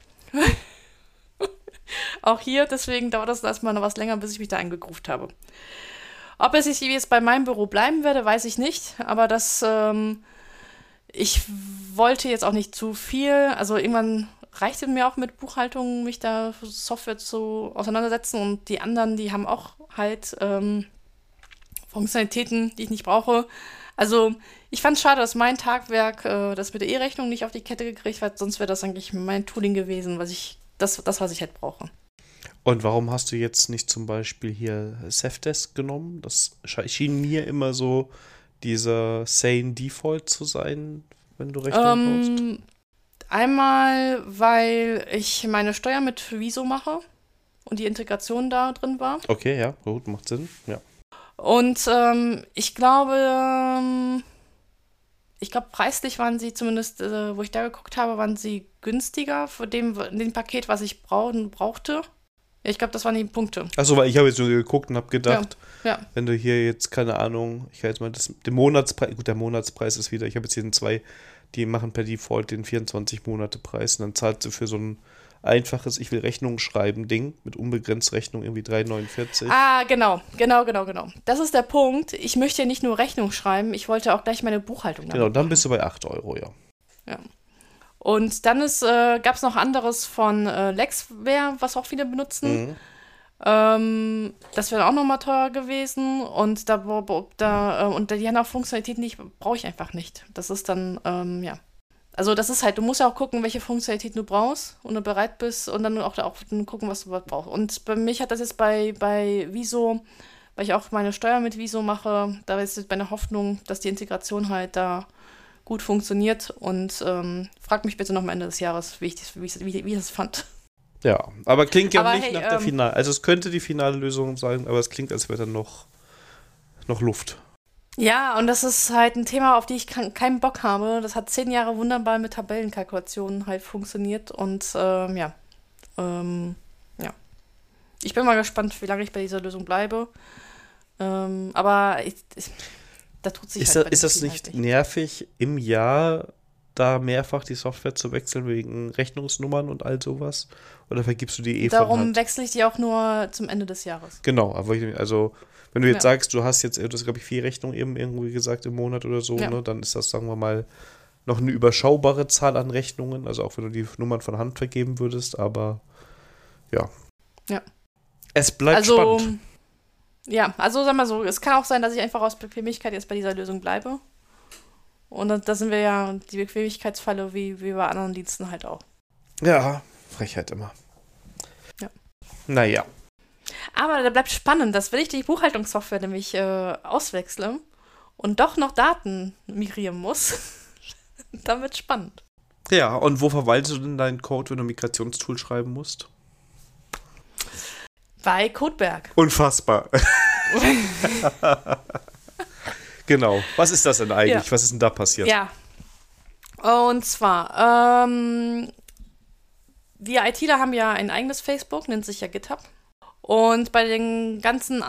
Auch hier, deswegen dauert das erstmal noch was länger, bis ich mich da eingegroovt habe. Ob es jetzt bei meinem Büro bleiben werde, weiß ich nicht. Aber ich wollte jetzt auch nicht zu viel. Also irgendwann reichte mir auch mit Buchhaltung, mich da Software zu auseinandersetzen. Und die anderen, die haben auch halt Funktionalitäten, die ich nicht brauche. Also ich fand es schade, dass mein Tagwerk das mit der E-Rechnung nicht auf die Kette gekriegt hat. Sonst wäre das eigentlich mein Tooling gewesen, was ich halt brauche. Und warum hast du jetzt nicht zum Beispiel hier Safdesk genommen? Das schien mir immer so dieser Sane Default zu sein, wenn du Rechnung brauchst. Einmal, weil ich meine Steuer mit Wieso mache und die Integration da drin war. Okay, ja, gut, macht Sinn, ja. Und ich glaube, preislich waren sie zumindest, wo ich da geguckt habe, waren sie günstiger für dem Paket, was ich brauchte. Ja, ich glaube, das waren die Punkte. Achso, weil ich habe jetzt nur geguckt und habe gedacht, ja. Wenn du hier jetzt, keine Ahnung, ich jetzt mal den Monatspreis, gut, der Monatspreis ist wieder, ich habe jetzt hier 2, die machen per Default den 24-Monate-Preis und dann zahlt sie für so ein einfaches, ich will Rechnungen schreiben Ding mit unbegrenzt Rechnung irgendwie 3,49. Ah, genau. Das ist der Punkt. Ich möchte ja nicht nur Rechnung schreiben, ich wollte auch gleich meine Buchhaltung damit machen. Dann bist du bei 8 Euro, ja. Ja. Und dann gab es noch anderes von Lexware, was auch viele benutzen. Das wäre auch nochmal teuer gewesen. Und die haben auch Funktionalitäten, die brauche ich einfach nicht. Das ist dann, ja. Also das ist halt, du musst ja auch gucken, welche Funktionalitäten du brauchst und du bereit bist und dann auch gucken, was du brauchst. Und bei mich hat das jetzt bei Wieso, weil ich auch meine Steuer mit Wieso mache, da ist jetzt meine Hoffnung, dass die Integration halt da gut funktioniert und frag mich bitte noch am Ende des Jahres, wie ich das fand. Ja, aber klingt ja nicht nach der Finale. Also es könnte die finale Lösung sein, aber es klingt, als wäre dann noch Luft. Ja, und das ist halt ein Thema, auf die ich keinen Bock habe. Das hat 10 Jahre wunderbar mit Tabellenkalkulationen halt funktioniert und ja. Ich bin mal gespannt, wie lange ich bei dieser Lösung bleibe. Aber da tut sich Ist das nicht nervig, im Jahr da mehrfach die Software zu wechseln wegen Rechnungsnummern und all sowas? Oder vergibst du die Darum wechsle ich die auch nur zum Ende des Jahres. Genau, aber wenn du jetzt sagst, du hast, glaube ich, 4 Rechnungen eben irgendwie gesagt im Monat oder so, ne, dann ist das, sagen wir mal, noch eine überschaubare Zahl an Rechnungen, also auch wenn du die Nummern von Hand vergeben würdest, aber ja. Ja. Es bleibt spannend. Ja, also sag mal so, es kann auch sein, dass ich einfach aus Bequemlichkeit jetzt bei dieser Lösung bleibe. Und da sind wir ja die Bequemlichkeitsfalle wie bei anderen Diensten halt auch. Ja, Frechheit immer. Ja. Naja. Aber da bleibt spannend, dass wenn ich die Buchhaltungssoftware nämlich auswechsle und doch noch Daten migrieren muss, dann wird spannend. Ja, und wo verwaltest du denn deinen Code, wenn du ein Migrationstool schreiben musst? Bei Codeberg. Unfassbar. Genau. Was ist das denn eigentlich? Ja. Was ist denn da passiert? Ja. Und zwar, wir ITler haben ja ein eigenes Facebook, nennt sich ja GitHub. Und bei den ganzen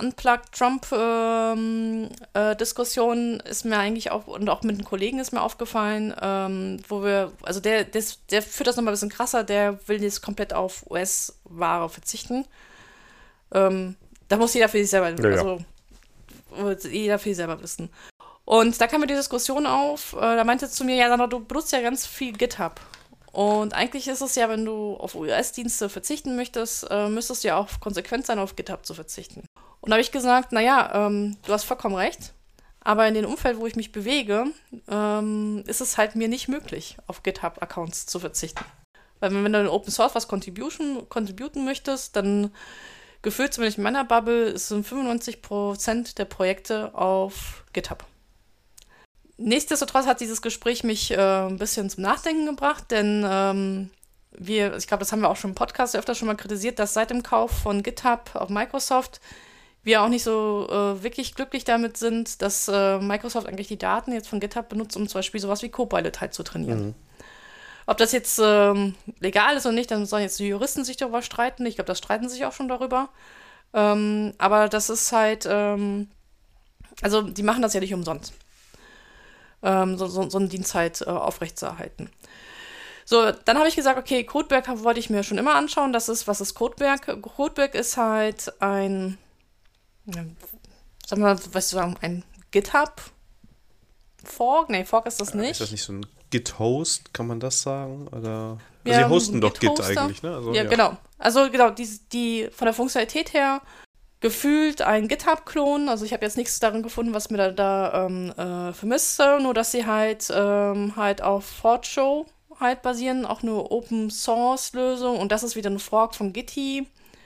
Unplugged-Trump-Diskussionen ist mir eigentlich auch, und auch mit den Kollegen ist mir aufgefallen, wo wir, also der führt das nochmal ein bisschen krasser, der will jetzt komplett auf US-Ware verzichten. Da muss jeder für sich selber, jeder für sich selber wissen. Und da kam mir die Diskussion auf, da meinte zu mir, ja, Sandra, du benutzt ja ganz viel GitHub. Und eigentlich ist es ja, wenn du auf US-Dienste verzichten möchtest, müsstest du ja auch konsequent sein, auf GitHub zu verzichten. Und da habe ich gesagt, naja, du hast vollkommen recht, aber in dem Umfeld, wo ich mich bewege, ist es halt mir nicht möglich, auf GitHub-Accounts zu verzichten. Weil wenn du in Open Source was contributen möchtest, dann gefühlt, zumindest in meiner Bubble, sind 95% der Projekte auf GitHub. Nichtsdestotrotz hat dieses Gespräch mich ein bisschen zum Nachdenken gebracht, denn ich glaube, das haben wir auch schon im Podcast öfter schon mal kritisiert, dass seit dem Kauf von GitHub auf Microsoft wir auch nicht so wirklich glücklich damit sind, dass Microsoft eigentlich die Daten jetzt von GitHub benutzt, um zum Beispiel sowas wie Copilot halt zu trainieren. Mhm. Ob das jetzt legal ist oder nicht, dann sollen jetzt die Juristen sich darüber streiten. Ich glaube, das streiten sich auch schon darüber. Aber das ist halt, also die machen das ja nicht umsonst. So einen Dienst halt aufrechtzuerhalten. So, dann habe ich gesagt, okay, Codeberg wollte ich mir schon immer anschauen. Was ist Codeberg? Codeberg ist halt ein, sagen wir mal, was du sagen, ein GitHub-Fork? Nee, Fork ist das nicht. Ist das nicht so ein Git-Host, kann man das sagen? Oder? Also sie hosten doch Git eigentlich, ne? Also, ja, genau. Also genau, die von der Funktionalität her gefühlt ein GitHub-Klon. Also ich habe jetzt nichts darin gefunden, was mir da vermisste, nur dass sie halt auf Fortran halt basieren, auch eine Open-Source-Lösung, und das ist wieder ein Fork von Gitti,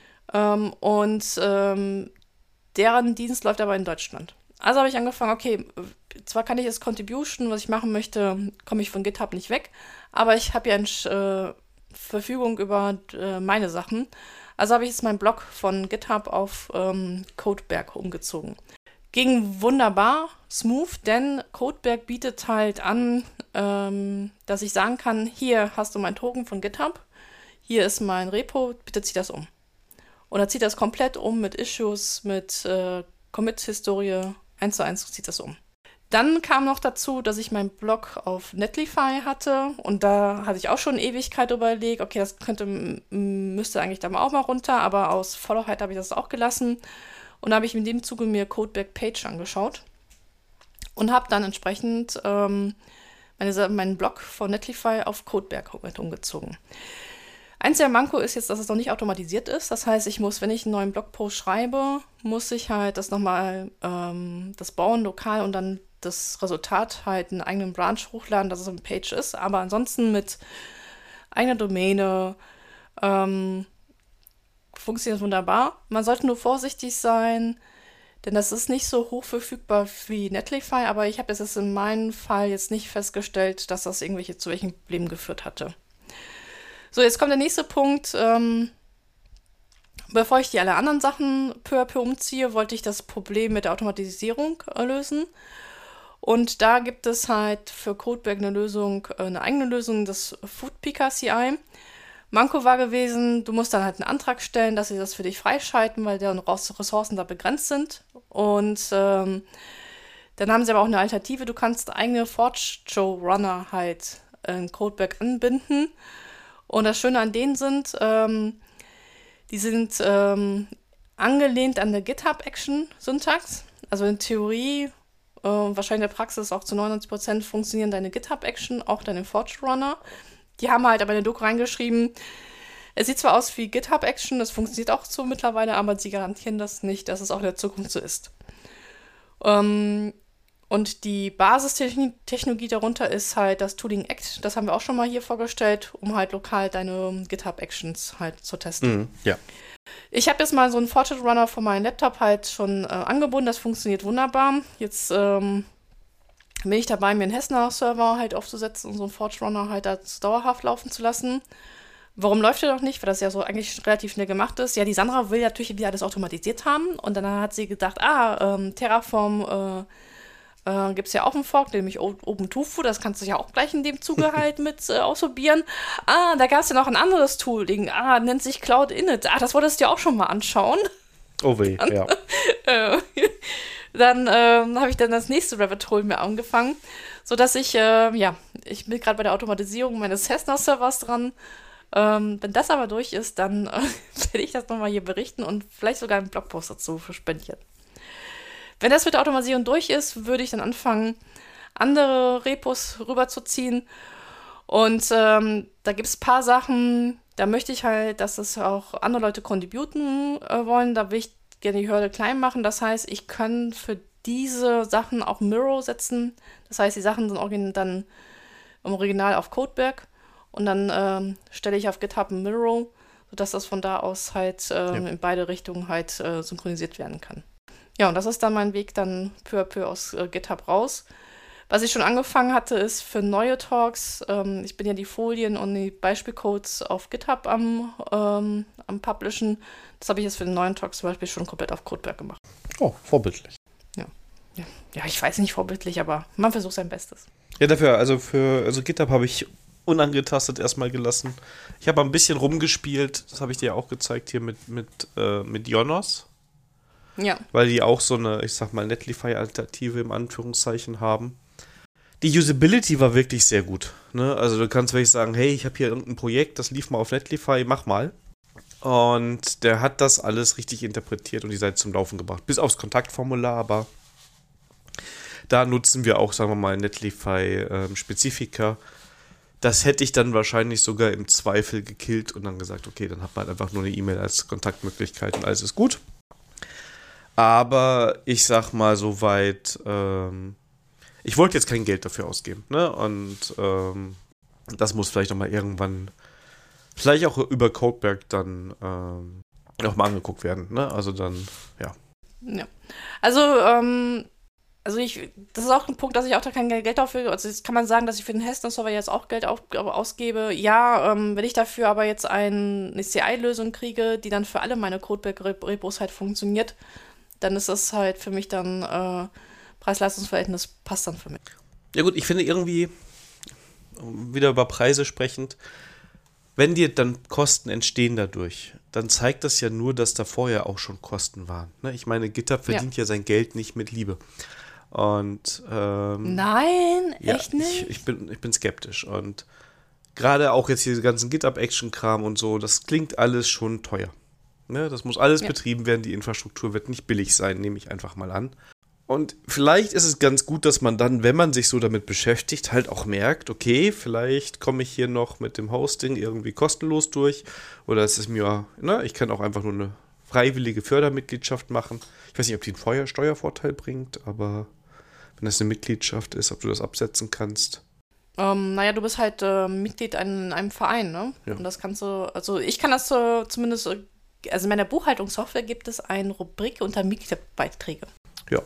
deren Dienst läuft aber in Deutschland. Also habe ich angefangen, okay, zwar kann ich als Contribution, was ich machen möchte, komme ich von GitHub nicht weg, aber ich habe ja eine Verfügung über meine Sachen. Also habe ich jetzt meinen Blog von GitHub auf Codeberg umgezogen. Ging wunderbar, smooth, denn Codeberg bietet halt an, dass ich sagen kann, hier hast du mein Token von GitHub, hier ist mein Repo, bitte zieh das um. Und er zieht das komplett um mit Issues, mit Commit-Historie, 1:1 zieht das um. Dann kam noch dazu, dass ich meinen Blog auf Netlify hatte, und da hatte ich auch schon eine Ewigkeit überlegt, okay, das müsste eigentlich da mal auch mal runter, aber aus Faulheit habe ich das auch gelassen, und da habe ich in dem Zuge mir Codeberg Page angeschaut und habe dann entsprechend meinen Blog von Netlify auf Codeberg umgezogen. Einziger Manko ist jetzt, dass es noch nicht automatisiert ist. Das heißt, wenn ich einen neuen Blogpost schreibe, muss ich halt das nochmal das bauen lokal und dann das Resultat halt in einen eigenen Branch hochladen, dass es eine Page ist. Aber ansonsten mit eigener Domäne funktioniert wunderbar. Man sollte nur vorsichtig sein, denn das ist nicht so hoch verfügbar wie Netlify, aber ich habe jetzt in meinem Fall jetzt nicht festgestellt, dass das zu welchen Problemen geführt hatte. So, jetzt kommt der nächste Punkt. Bevor ich die alle anderen Sachen peu à peu umziehe, wollte ich das Problem mit der Automatisierung lösen. Und da gibt es halt für Codeberg eine eigene Lösung, das Foodpika CI. Manko war gewesen, du musst dann halt einen Antrag stellen, dass sie das für dich freischalten, weil deren Ressourcen da begrenzt sind. Und dann haben sie aber auch eine Alternative. Du kannst eigene Forge-Runner halt in Codeberg anbinden. Und das Schöne an denen sind, die sind angelehnt an der GitHub-Action-Syntax. Also in Theorie, wahrscheinlich in der Praxis auch zu 99% funktionieren deine GitHub-Action, auch deine Forge-Runner. Die haben halt aber in der Doku reingeschrieben, es sieht zwar aus wie GitHub-Action, das funktioniert auch so mittlerweile, aber sie garantieren das nicht, dass es auch in der Zukunft so ist. Und die Basistechnologie darunter ist halt das Tooling Act. Das haben wir auch schon mal hier vorgestellt, um halt lokal deine GitHub-Actions halt zu testen. Ja. Ich habe jetzt mal so einen Fortran Runner von meinem Laptop halt schon angebunden. Das funktioniert wunderbar. Jetzt bin ich dabei, mir einen Hessner-Server halt aufzusetzen und so einen Fortran Runner halt als dauerhaft laufen zu lassen. Warum läuft der noch nicht? Weil das ja so eigentlich relativ schnell gemacht ist. Ja, die Sandra will natürlich wieder alles automatisiert haben. Und dann hat sie gedacht, Terraform gibt es ja auch einen Fork, nämlich OpenTofu, das kannst du ja auch gleich in dem Zuge halt mit ausprobieren. Da gab es ja noch ein anderes Tooling, nennt sich Cloud Init. Das wolltest du dir auch schon mal anschauen. Oh weh, ja. Dann habe ich dann das nächste Rabbit Hole mir angefangen, sodass ich bin gerade bei der Automatisierung meines Cessna-Servers dran. Wenn das aber durch ist, dann werde ich das nochmal hier berichten und vielleicht sogar einen Blogpost dazu verspendieren. Wenn das mit der Automatisierung durch ist, würde ich dann anfangen, andere Repos rüberzuziehen. Und da gibt es ein paar Sachen, da möchte ich halt, dass das auch andere Leute contributen wollen. Da will ich gerne die Hürde klein machen. Das heißt, ich kann für diese Sachen auch Miro setzen. Das heißt, die Sachen sind dann im Original auf Codeberg. Und dann stelle ich auf GitHub ein Miro, sodass das von da aus halt in beide Richtungen halt synchronisiert werden kann. Ja, und das ist dann mein Weg dann peu à peu aus GitHub raus. Was ich schon angefangen hatte, ist für neue Talks, ich bin ja die Folien und die Beispielcodes auf GitHub am Publishen. Das habe ich jetzt für den neuen Talks zum Beispiel schon komplett auf Codeberg gemacht. Oh, vorbildlich. Ja, ich weiß nicht vorbildlich, aber man versucht sein Bestes. Ja, dafür, also GitHub habe ich unangetastet erstmal gelassen. Ich habe ein bisschen rumgespielt, das habe ich dir ja auch gezeigt hier mit Jonos. Ja. Weil die auch so eine, ich sag mal, Netlify-Alternative im Anführungszeichen haben. Die Usability war wirklich sehr gut. Ne? Also du kannst wirklich sagen, hey, ich habe hier irgendein Projekt, das lief mal auf Netlify, mach mal. Und der hat das alles richtig interpretiert und die Seite zum Laufen gebracht. Bis aufs Kontaktformular, aber da nutzen wir auch, sagen wir mal, Netlify-Spezifika. Das hätte ich dann wahrscheinlich sogar im Zweifel gekillt und dann gesagt, okay, dann hat man einfach nur eine E-Mail als Kontaktmöglichkeit und alles ist gut. Aber ich sag mal soweit, ich wollte jetzt kein Geld dafür ausgeben, ne? Und das muss vielleicht nochmal irgendwann, vielleicht auch über Codeberg dann nochmal angeguckt werden, ne? Also dann, ja. Ja. Also das ist auch ein Punkt, dass ich auch da kein Geld dafür, also jetzt kann man sagen, dass ich für den Haskell-Server jetzt auch Geld ausgebe. Ja, wenn ich dafür aber jetzt eine CI-Lösung kriege, die dann für alle meine Codeberg-Repos halt funktioniert, dann ist das halt für mich dann Preis-Leistungs-Verhältnis passt dann für mich. Ja gut, ich finde irgendwie, wieder über Preise sprechend, wenn dir dann Kosten entstehen dadurch, dann zeigt das ja nur, dass da vorher auch schon Kosten waren. Ne? Ich meine, GitHub verdient ja sein Geld nicht mit Liebe. Und nein, ja, echt nicht? Ich bin skeptisch. Und gerade auch jetzt diese ganzen GitHub-Action-Kram und so, das klingt alles schon teuer. Ne? Das muss alles betrieben werden, die Infrastruktur wird nicht billig sein, nehme ich einfach mal an. Und vielleicht ist es ganz gut, dass man dann, wenn man sich so damit beschäftigt, halt auch merkt, okay, vielleicht komme ich hier noch mit dem Hosting irgendwie kostenlos durch. Oder es ist mir, ne, ich kann auch einfach nur eine freiwillige Fördermitgliedschaft machen. Ich weiß nicht, ob die einen Steuervorteil bringt, aber wenn das eine Mitgliedschaft ist, ob du das absetzen kannst. Naja, du bist halt Mitglied in einem Verein, ne? Ja. Und das kannst du, also ich kann das zumindest, also in meiner Buchhaltungssoftware gibt es eine Rubrik unter Mitgliedsbeiträge. Ja.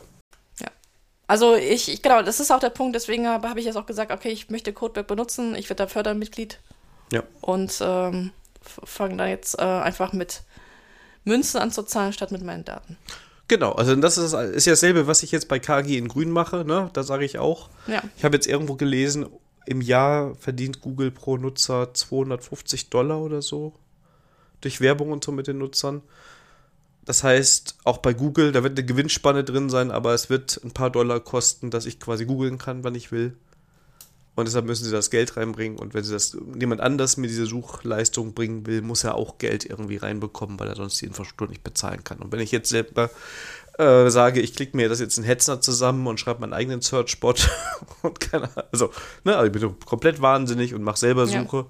Also genau, das ist auch der Punkt, deswegen habe ich jetzt auch gesagt, okay, ich möchte Codeberg benutzen, ich werde da Fördermitglied. Ja. Und fange da jetzt einfach mit Münzen anzuzahlen, statt mit meinen Daten. Genau, also das ist ja dasselbe, was ich jetzt bei KG in Grün mache, ne? Da sage ich auch. Ja. Ich habe jetzt irgendwo gelesen, im Jahr verdient Google pro Nutzer $250 oder so durch Werbung und so mit den Nutzern. Das heißt, auch bei Google, da wird eine Gewinnspanne drin sein, aber es wird ein paar Dollar kosten, dass ich quasi googeln kann, wann ich will. Und deshalb müssen sie das Geld reinbringen. Und wenn sie das jemand anders mit dieser Suchleistung bringen will, muss er auch Geld irgendwie reinbekommen, weil er sonst die Infrastruktur nicht bezahlen kann. Und wenn ich jetzt selber sage, ich klicke mir das jetzt in Hetzner zusammen und schreibe meinen eigenen Search-Bot und keine Ahnung, also ich bin komplett wahnsinnig und mache selber Suche,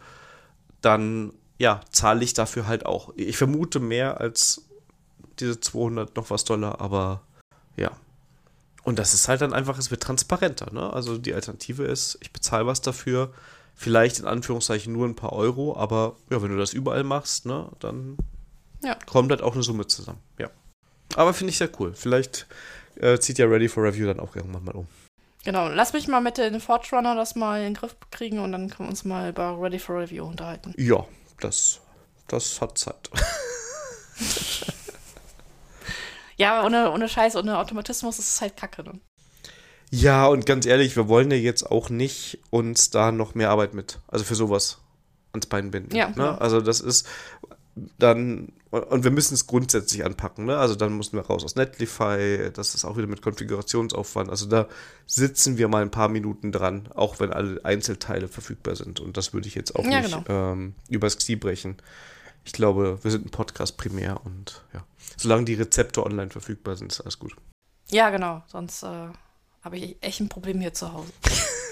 dann zahle ich dafür halt auch. Ich vermute mehr als diese 200 noch was Dollar, aber ja. Und das ist halt dann einfach, es wird transparenter, ne? Also die Alternative ist, ich bezahle was dafür, vielleicht in Anführungszeichen nur ein paar Euro, aber ja, wenn du das überall machst, ne, dann kommt halt auch eine Summe zusammen, ja. Aber finde ich sehr cool. Vielleicht zieht ja Ready for Review dann auch irgendwann mal um. Genau, lass mich mal mit den Fortrunner das mal in den Griff kriegen und dann können wir uns mal über Ready for Review unterhalten. Ja, das hat Zeit. Ja, ohne Scheiß, ohne Automatismus ist es halt kacke, ne? Ja, und ganz ehrlich, wir wollen ja jetzt auch nicht uns da noch mehr Arbeit mit, also für sowas ans Bein binden. Ja, ne? Also das ist dann, und wir müssen es grundsätzlich anpacken, ne? Also dann müssen wir raus aus Netlify, das ist auch wieder mit Konfigurationsaufwand. Also da sitzen wir mal ein paar Minuten dran, auch wenn alle Einzelteile verfügbar sind. Und das würde ich jetzt auch nicht übers Knie brechen. Ich glaube, wir sind ein Podcast primär und ja. Solange die Rezepte online verfügbar sind, ist alles gut. Ja, genau. Sonst habe ich echt ein Problem hier zu Hause.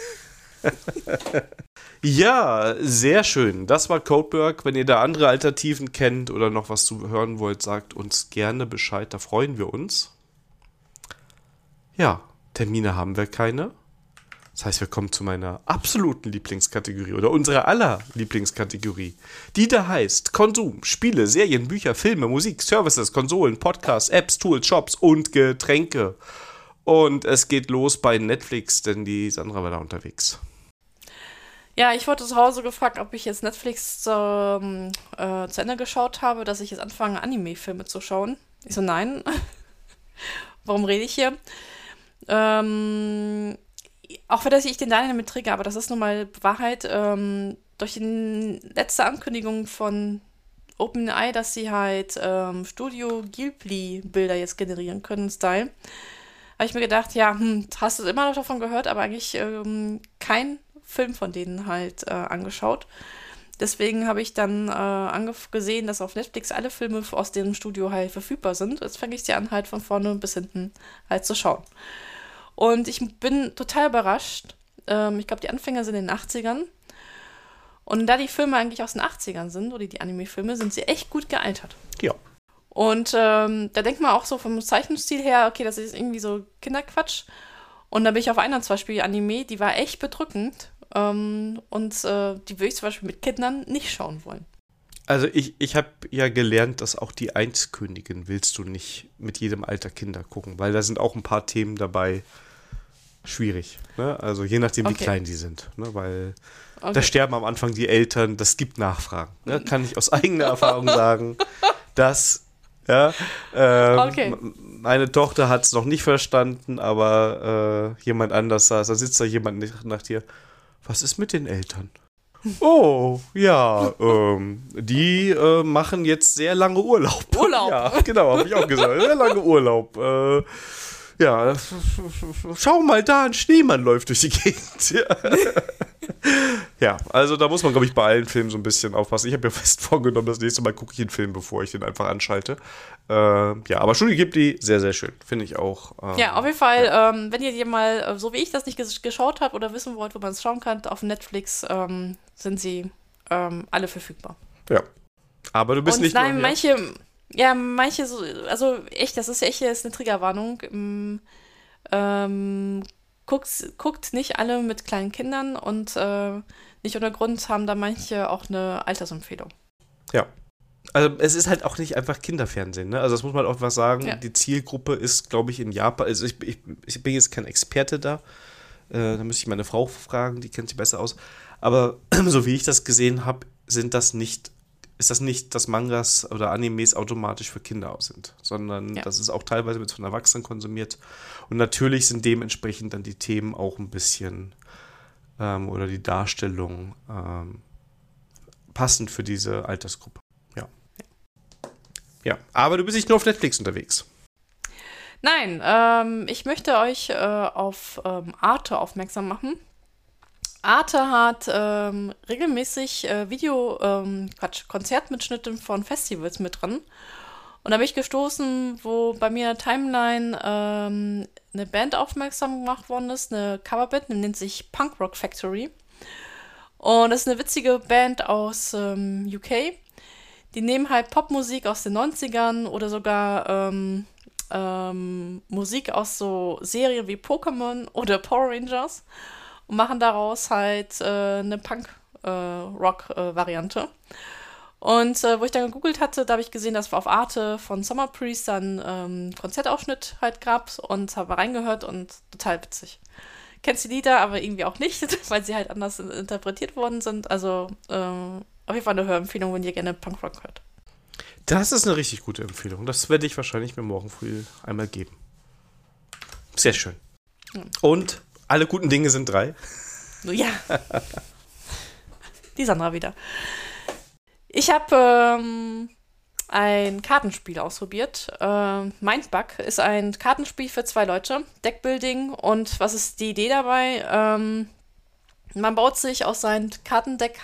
Ja, sehr schön. Das war Codeberg. Wenn ihr da andere Alternativen kennt oder noch was zu hören wollt, sagt uns gerne Bescheid. Da freuen wir uns. Ja, Termine haben wir keine. Das heißt, wir kommen zu meiner absoluten Lieblingskategorie oder unserer aller Lieblingskategorie. Die da heißt Konsum, Spiele, Serien, Bücher, Filme, Musik, Services, Konsolen, Podcasts, Apps, Tools, Shops und Getränke. Und es geht los bei Netflix, denn die Sandra war da unterwegs. Ja, ich wurde zu Hause gefragt, ob ich jetzt Netflix zu Ende geschaut habe, dass ich jetzt anfange, Anime-Filme zu schauen. Ich so, nein. Warum rede ich hier? Auch wenn ich den Daniel damit trigger, aber das ist nun mal Wahrheit. Durch die letzte Ankündigung von OpenAI, dass sie halt Studio Ghibli-Bilder jetzt generieren können, Style, habe ich mir gedacht, ja, hast du immer noch davon gehört, aber eigentlich kein Film von denen halt angeschaut. Deswegen habe ich dann gesehen, dass auf Netflix alle Filme aus dem Studio halt verfügbar sind. Jetzt fange ich sie an, halt von vorne bis hinten halt zu schauen. Und ich bin total überrascht. Ich glaube, die Anfänger sind in den 80ern. Und da die Filme eigentlich aus den 80ern sind, oder die Anime-Filme, sind sie echt gut gealtert. Ja. Und da denkt man auch so vom Zeichenstil her, okay, das ist irgendwie so Kinderquatsch. Und da bin ich auf einer zum Beispiel Anime, die war echt bedrückend. Und die würde ich zum Beispiel mit Kindern nicht schauen wollen. Also ich habe ja gelernt, dass auch die Eiskönigin willst du nicht mit jedem Alter Kinder gucken, weil da sind auch ein paar Themen dabei schwierig. Ne? Also je nachdem, wie klein die sind. Ne? Weil da sterben am Anfang die Eltern, das gibt Nachfragen. Ne? Kann ich aus eigener Erfahrung sagen, dass meine Tochter hat es noch nicht verstanden, aber jemand anders saß. Da sitzt da jemand nach dir. Was ist mit den Eltern? Oh, ja, die machen jetzt sehr lange Urlaub. Ja, genau, habe ich auch gesagt. Sehr lange Urlaub. Ja, schau mal da, ein Schneemann läuft durch die Gegend. Ja, also da muss man, glaube ich, bei allen Filmen so ein bisschen aufpassen. Ich habe mir fest vorgenommen, das nächste Mal gucke ich den Film, bevor ich den einfach anschalte. Ja, aber Studio Ghibli, sehr, sehr schön. Finde ich auch. Ja, auf jeden Fall, wenn ihr mal, so wie ich das nicht geschaut habt oder wissen wollt, wo man es schauen kann, auf Netflix sind sie alle verfügbar. Ja, aber du bist und nicht nein, nur... manche so, also echt, das ist eine Triggerwarnung. Guckt nicht alle mit kleinen Kindern und nicht ohne Grund haben da manche auch eine Altersempfehlung. Ja. Also es ist halt auch nicht einfach Kinderfernsehen, ne? Also das muss man auch was sagen. Ja. Die Zielgruppe ist, glaube ich, in Japan, also ich bin jetzt kein Experte da, da müsste ich meine Frau fragen, die kennt sich besser aus. Aber so wie ich das gesehen habe, ist das nicht, dass Mangas oder Animes automatisch für Kinder aus sind, sondern das ist auch teilweise mit von Erwachsenen konsumiert. Und natürlich sind dementsprechend dann die Themen auch ein bisschen oder die Darstellung passend für diese Altersgruppe. Ja, aber du bist nicht nur auf Netflix unterwegs. Nein, ich möchte euch auf Arte aufmerksam machen. Arte hat regelmäßig Konzertmitschnitte von Festivals mit drin. Und da bin ich gestoßen, wo bei mir in der Timeline eine Band aufmerksam gemacht worden ist, eine Coverband, die nennt sich Punk Rock Factory. Und das ist eine witzige Band aus UK. Die nehmen halt Popmusik aus den 90ern oder sogar Musik aus so Serien wie Pokémon oder Power Rangers und machen daraus halt eine Punk-Rock-Variante. Und wo ich dann gegoogelt hatte, da habe ich gesehen, dass auf Arte von Summer Priest dann einen Konzertausschnitt halt gab und habe reingehört und total witzig. Kennst die Lieder, aber irgendwie auch nicht, weil sie halt anders interpretiert worden sind. Also auf jeden Fall eine Hörempfehlung, wenn ihr gerne Punkrock hört. Das ist eine richtig gute Empfehlung. Das werde ich wahrscheinlich mir morgen früh einmal geben. Sehr schön. Und alle guten Dinge sind 3. Ja. Die Sandra wieder. Ich habe ein Kartenspiel ausprobiert. Mindbug ist ein Kartenspiel für 2 Leute. Deckbuilding. Und was ist die Idee dabei? Man baut sich aus seinem Kartendeck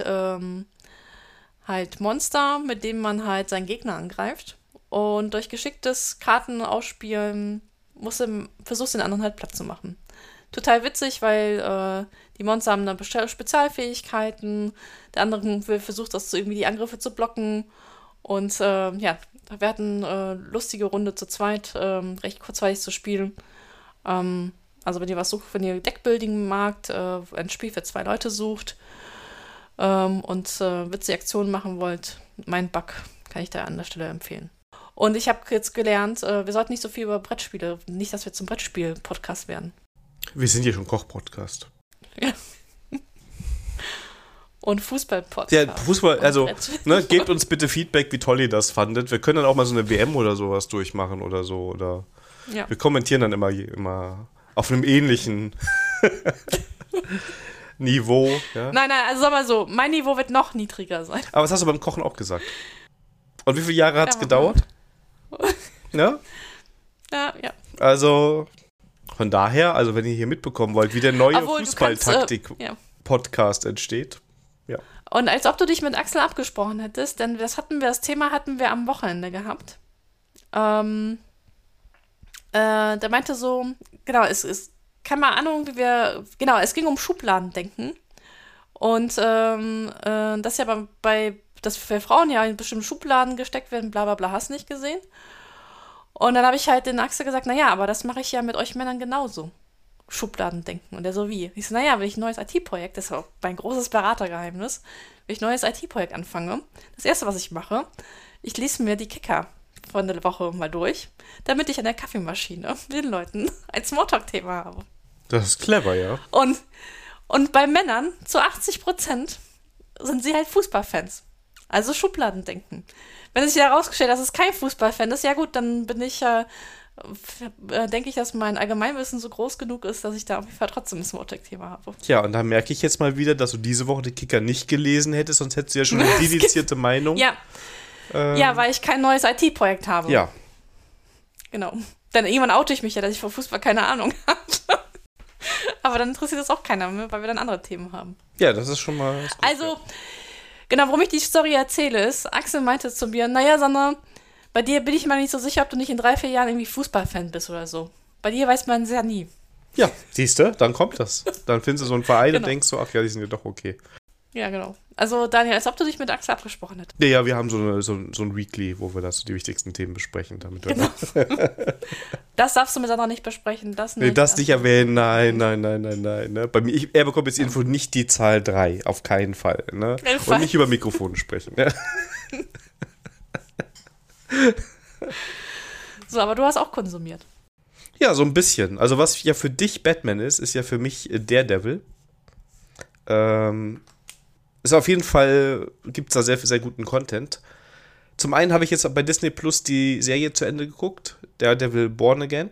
halt Monster, mit denen man halt seinen Gegner angreift. Und durch geschicktes Kartenausspielen versuchst den anderen halt platt zu machen. Total witzig, weil die Monster haben dann Spezialfähigkeiten, der andere versucht das irgendwie die Angriffe zu blocken und wir hatten lustige Runde zu zweit, recht kurzweilig zu spielen. Also wenn ihr was sucht, wenn ihr Deckbuilding magt, ein Spiel für 2 Leute sucht und witzige Aktionen machen wollt, mein Bug kann ich da an der Stelle empfehlen. Und ich habe jetzt gelernt, wir sollten nicht so viel über Brettspiele, nicht, dass wir zum Brettspiel-Podcast werden. Wir sind hier schon Koch-Podcast. Ja. Und Fußball-Podcast. Ja, Fußball, also, gebt uns bitte Feedback, wie toll ihr das fandet. Wir können dann auch mal so eine WM oder sowas durchmachen oder so. Oder wir kommentieren dann immer auf einem ähnlichen Niveau. Ja? Nein, also sag mal so, mein Niveau wird noch niedriger sein. Aber das hast du beim Kochen auch gesagt. Und wie viele Jahre hat es gedauert? Ja? Ja. Also, von daher, also wenn ihr hier mitbekommen wollt, wie der neue Fußballtaktik-Podcast entsteht. Ja. Und als ob du dich mit Axel abgesprochen hättest, denn das Thema hatten wir am Wochenende gehabt. Der meinte so, genau, es keine Ahnung, es ging um Schubladendenken. Und das ja dass für Frauen ja in bestimmten Schubladen gesteckt werden, bla bla bla, hast nicht gesehen. Und dann habe ich halt den Axel gesagt, naja, aber das mache ich ja mit euch Männern genauso. Schubladendenken. Und der so, wie? Ich so, naja, wenn ich ein neues IT-Projekt, das ist auch mein großes Beratergeheimnis, wenn ich ein neues IT-Projekt anfange, das Erste, was ich mache, ich lese mir die Kicker von der Woche mal durch, damit ich an der Kaffeemaschine mit den Leuten ein Smalltalk-Thema habe. Das ist clever, ja. Und bei Männern zu 80% sind sie halt Fußballfans. Also Schubladendenken. Wenn es sich herausgestellt, dass es kein Fußballfan ist, ja gut, dann bin ich denke ich, dass mein Allgemeinwissen so groß genug ist, dass ich da auf jeden Fall trotzdem ein Smalltalk-Thema habe. Ja, und da merke ich jetzt mal wieder, dass du diese Woche die Kicker nicht gelesen hättest, sonst hättest du ja schon eine dedizierte Meinung. Ja. Ja, weil ich kein neues IT-Projekt habe. Ja. Genau. Dann irgendwann oute ich mich ja, dass ich von Fußball keine Ahnung habe. Aber dann interessiert das auch keiner mehr, weil wir dann andere Themen haben. Ja, das ist schon mal... Also, genau, warum ich die Story erzähle, ist, Axel meinte zu mir, naja, Sandra, bei dir bin ich mal nicht so sicher, ob du nicht in 3-4 Jahren irgendwie Fußballfan bist oder so. Bei dir weiß man es ja nie. Ja, siehst du, dann kommt das. Dann findest du so einen Verein und denkst so, ach ja, die sind ja doch okay. Ja, genau. Also, Daniel, als ob du dich mit Axel abgesprochen hättest. Ja, wir haben so ein Weekly, wo wir die wichtigsten Themen besprechen. Damit genau. Das darfst du mit Sandra nicht besprechen. Das nicht. Nee, das nicht erwähnen. Nein. Ne? Bei mir, er bekommt jetzt Info, nicht die Zahl 3. Auf keinen Fall. Ne? Und nicht über Mikrofone sprechen. Ja. So, aber du hast auch konsumiert. Ja, so ein bisschen. Also was ja für dich Batman ist ja für mich Daredevil. Ist auf jeden Fall, gibt es da sehr, sehr guten Content. Zum einen habe ich jetzt bei Disney Plus die Serie zu Ende geguckt, Daredevil Born Again.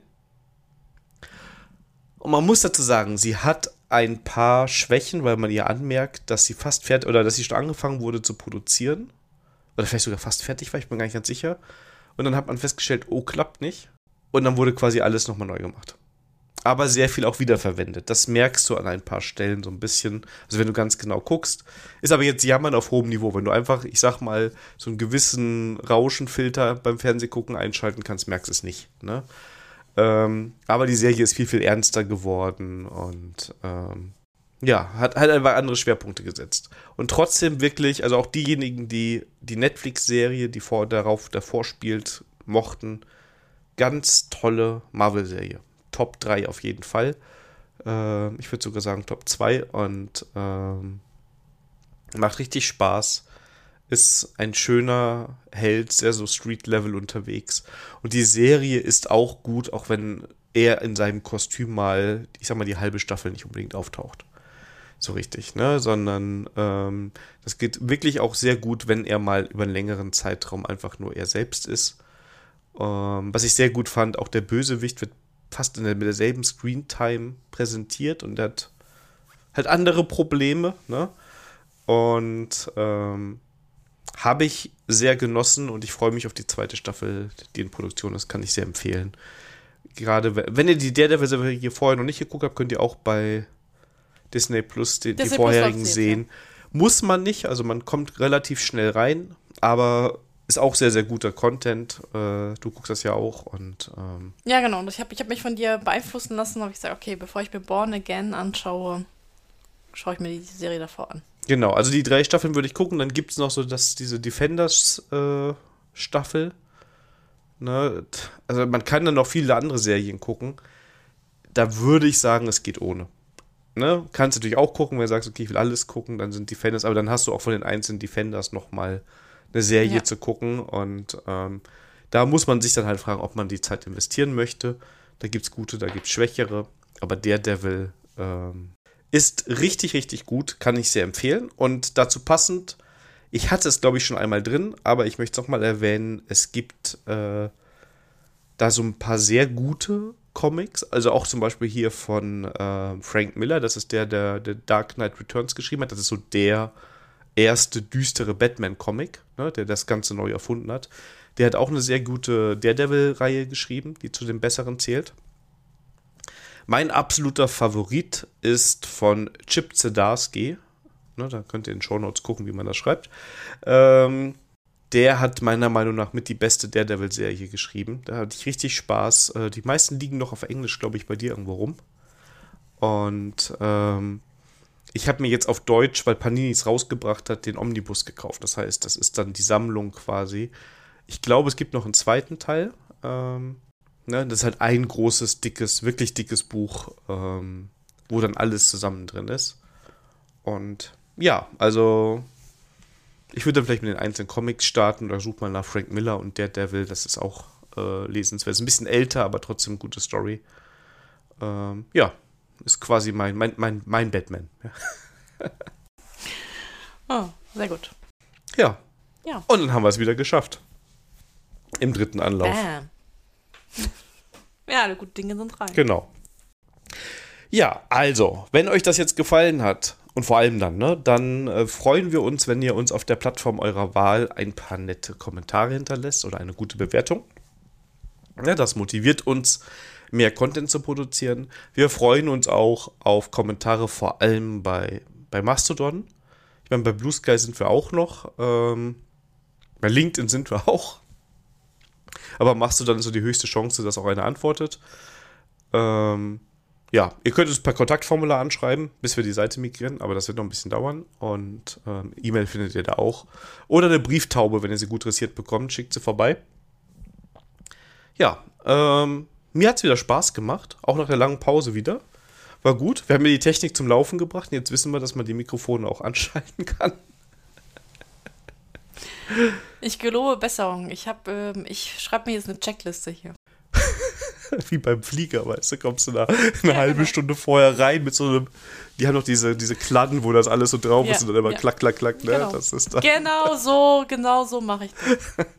Und man muss dazu sagen, sie hat ein paar Schwächen, weil man ihr anmerkt, dass sie fast fertig, oder dass sie schon angefangen wurde zu produzieren. Oder vielleicht sogar fast fertig war, ich bin gar nicht ganz sicher. Und dann hat man festgestellt, oh, klappt nicht. Und dann wurde quasi alles nochmal neu gemacht. Aber sehr viel auch wiederverwendet. Das merkst du an ein paar Stellen so ein bisschen. Also wenn du ganz genau guckst. Ist aber jetzt Jammern auf hohem Niveau. Wenn du einfach, ich sag mal, so einen gewissen Rauschenfilter beim Fernsehgucken einschalten kannst, merkst du es nicht. Ne? Aber die Serie ist viel, viel ernster geworden und hat einfach andere Schwerpunkte gesetzt. Und trotzdem wirklich, also auch diejenigen, die die Netflix-Serie, die davor spielt, mochten, ganz tolle Marvel-Serie. Top 3 auf jeden Fall. Ich würde sogar sagen Top 2 und macht richtig Spaß. Ist ein schöner Held, sehr so Street-Level unterwegs. Und die Serie ist auch gut, auch wenn er in seinem Kostüm mal, ich sag mal, die halbe Staffel nicht unbedingt auftaucht. So richtig, ne? Sondern das geht wirklich auch sehr gut, wenn er mal über einen längeren Zeitraum einfach nur er selbst ist. Was ich sehr gut fand, auch der Bösewicht wird fast mit derselben Screentime präsentiert und hat halt andere Probleme, ne? Und habe ich sehr genossen und ich freue mich auf die zweite Staffel, die in Produktion ist, kann ich sehr empfehlen. Gerade wenn ihr die Daredevil hier vorher noch nicht geguckt habt, könnt ihr auch bei Disney Plus die vorherigen sehen. Ja. Muss man nicht, also man kommt relativ schnell rein, aber ist auch sehr, sehr guter Content. Du guckst das ja auch und Ja, genau. Und ich hab mich von dir beeinflussen lassen, habe ich gesagt, okay, bevor ich mir Born Again anschaue, schaue ich mir die Serie davor an. genau, also die 3 Staffeln würde ich gucken. Dann gibt es noch so diese Defenders-Staffel. Ne? Also man kann dann noch viele andere Serien gucken. Da würde ich sagen, es geht ohne. Ne? Kannst natürlich auch gucken, wenn du sagst, okay, ich will alles gucken, dann sind Defenders, aber dann hast du auch von den einzelnen Defenders nochmal eine Serie zu gucken und da muss man sich dann halt fragen, ob man die Zeit investieren möchte. Da gibt es gute, da gibt es schwächere, aber Daredevil ist richtig, richtig gut, kann ich sehr empfehlen und dazu passend, ich hatte es glaube ich schon einmal drin, aber ich möchte es nochmal erwähnen, es gibt da so ein paar sehr gute Comics, also auch zum Beispiel hier von Frank Miller, das ist der Dark Knight Returns geschrieben hat, das ist so der erste düstere Batman-Comic, ne, der das Ganze neu erfunden hat. Der hat auch eine sehr gute Daredevil-Reihe geschrieben, die zu den besseren zählt. Mein absoluter Favorit ist von Chip Zdarsky, ne, da könnt ihr in den Shownotes gucken, wie man das schreibt. Der hat meiner Meinung nach mit die beste Daredevil-Serie geschrieben. Da hatte ich richtig Spaß. Die meisten liegen noch auf Englisch, glaube ich, bei dir irgendwo rum. Und ich habe mir jetzt auf Deutsch, weil Panini es rausgebracht hat, den Omnibus gekauft. Das heißt, das ist dann die Sammlung quasi. Ich glaube, es gibt noch einen zweiten Teil. Ne, das ist halt ein großes, dickes, wirklich dickes Buch, wo dann alles zusammen drin ist. Und ja, also ich würde dann vielleicht mit den einzelnen Comics starten oder suche mal nach Frank Miller und Daredevil. Das ist auch lesenswert. Ist ein bisschen älter, aber trotzdem eine gute Story. Ja, ist quasi mein Batman. Ja. Oh, sehr gut. Ja. Ja. Und dann haben wir es wieder geschafft. Im 3. Anlauf. Bam. Ja, gute Dinge sind 3. Genau. Ja, also, wenn euch das jetzt gefallen hat, und vor allem dann, ne, dann freuen wir uns, wenn ihr uns auf der Plattform eurer Wahl ein paar nette Kommentare hinterlässt oder eine gute Bewertung. Ja, das motiviert uns, mehr Content zu produzieren. Wir freuen uns auch auf Kommentare, vor allem bei Mastodon. Ich meine, bei Blue Sky sind wir auch noch. Bei LinkedIn sind wir auch. Aber Mastodon ist so die höchste Chance, dass auch einer antwortet. Ja, ihr könnt uns per Kontaktformular anschreiben, bis wir die Seite migrieren, aber das wird noch ein bisschen dauern. Und E-Mail findet ihr da auch. Oder eine Brieftaube, wenn ihr sie gut dressiert bekommt, schickt sie vorbei. Ja, mir hat es wieder Spaß gemacht, auch nach der langen Pause wieder. War gut, wir haben ja die Technik zum Laufen gebracht und jetzt wissen wir, dass man die Mikrofone auch anschalten kann. Ich gelobe Besserung. Ich schreibe mir jetzt eine Checkliste hier. Wie beim Flieger, weißt du, kommst du da eine halbe Stunde vorher rein mit so einem, die haben doch diese Kladden, wo das alles so drauf ist und dann immer klack, klack, klack, ne? Genau. Das ist dann Genau so mache ich das.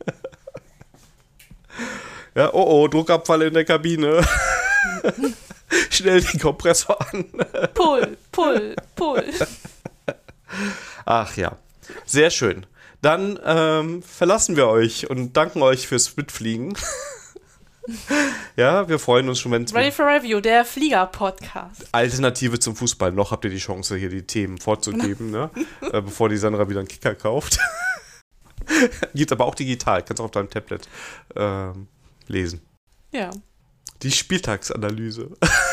Ja, oh, Druckabfall in der Kabine. Schnell den Kompressor an. Pull. Ach ja, sehr schön. Dann verlassen wir euch und danken euch fürs Mitfliegen. Ja, wir freuen uns schon, wenn es Ready for Review, der Flieger-Podcast. Alternative zum Fußball. Noch habt ihr die Chance, hier die Themen vorzugeben, ne? Bevor die Sandra wieder einen Kicker kauft. Gibt aber auch digital, kannst auch auf deinem Tablet lesen. Ja. Die Spieltagsanalyse.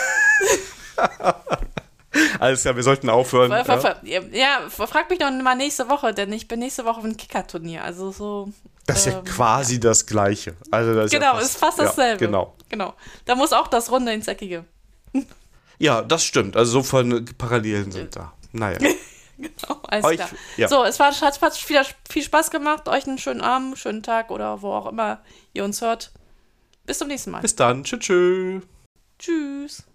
Alles klar, wir sollten aufhören. Frag mich doch mal nächste Woche, denn ich bin nächste Woche auf einem Kicker-Turnier. Also so. Das ist ja quasi das Gleiche. Also das genau, ist ist fast dasselbe. Genau. Da muss auch das Runde ins Eckige. Ja, das stimmt. Also so von Parallelen sind da. Naja. Genau, alles klar. Ja. So, hat viel Spaß gemacht. Euch einen schönen Abend, schönen Tag oder wo auch immer ihr uns hört. Bis zum nächsten Mal. Bis dann. Tschüss. Tschüss.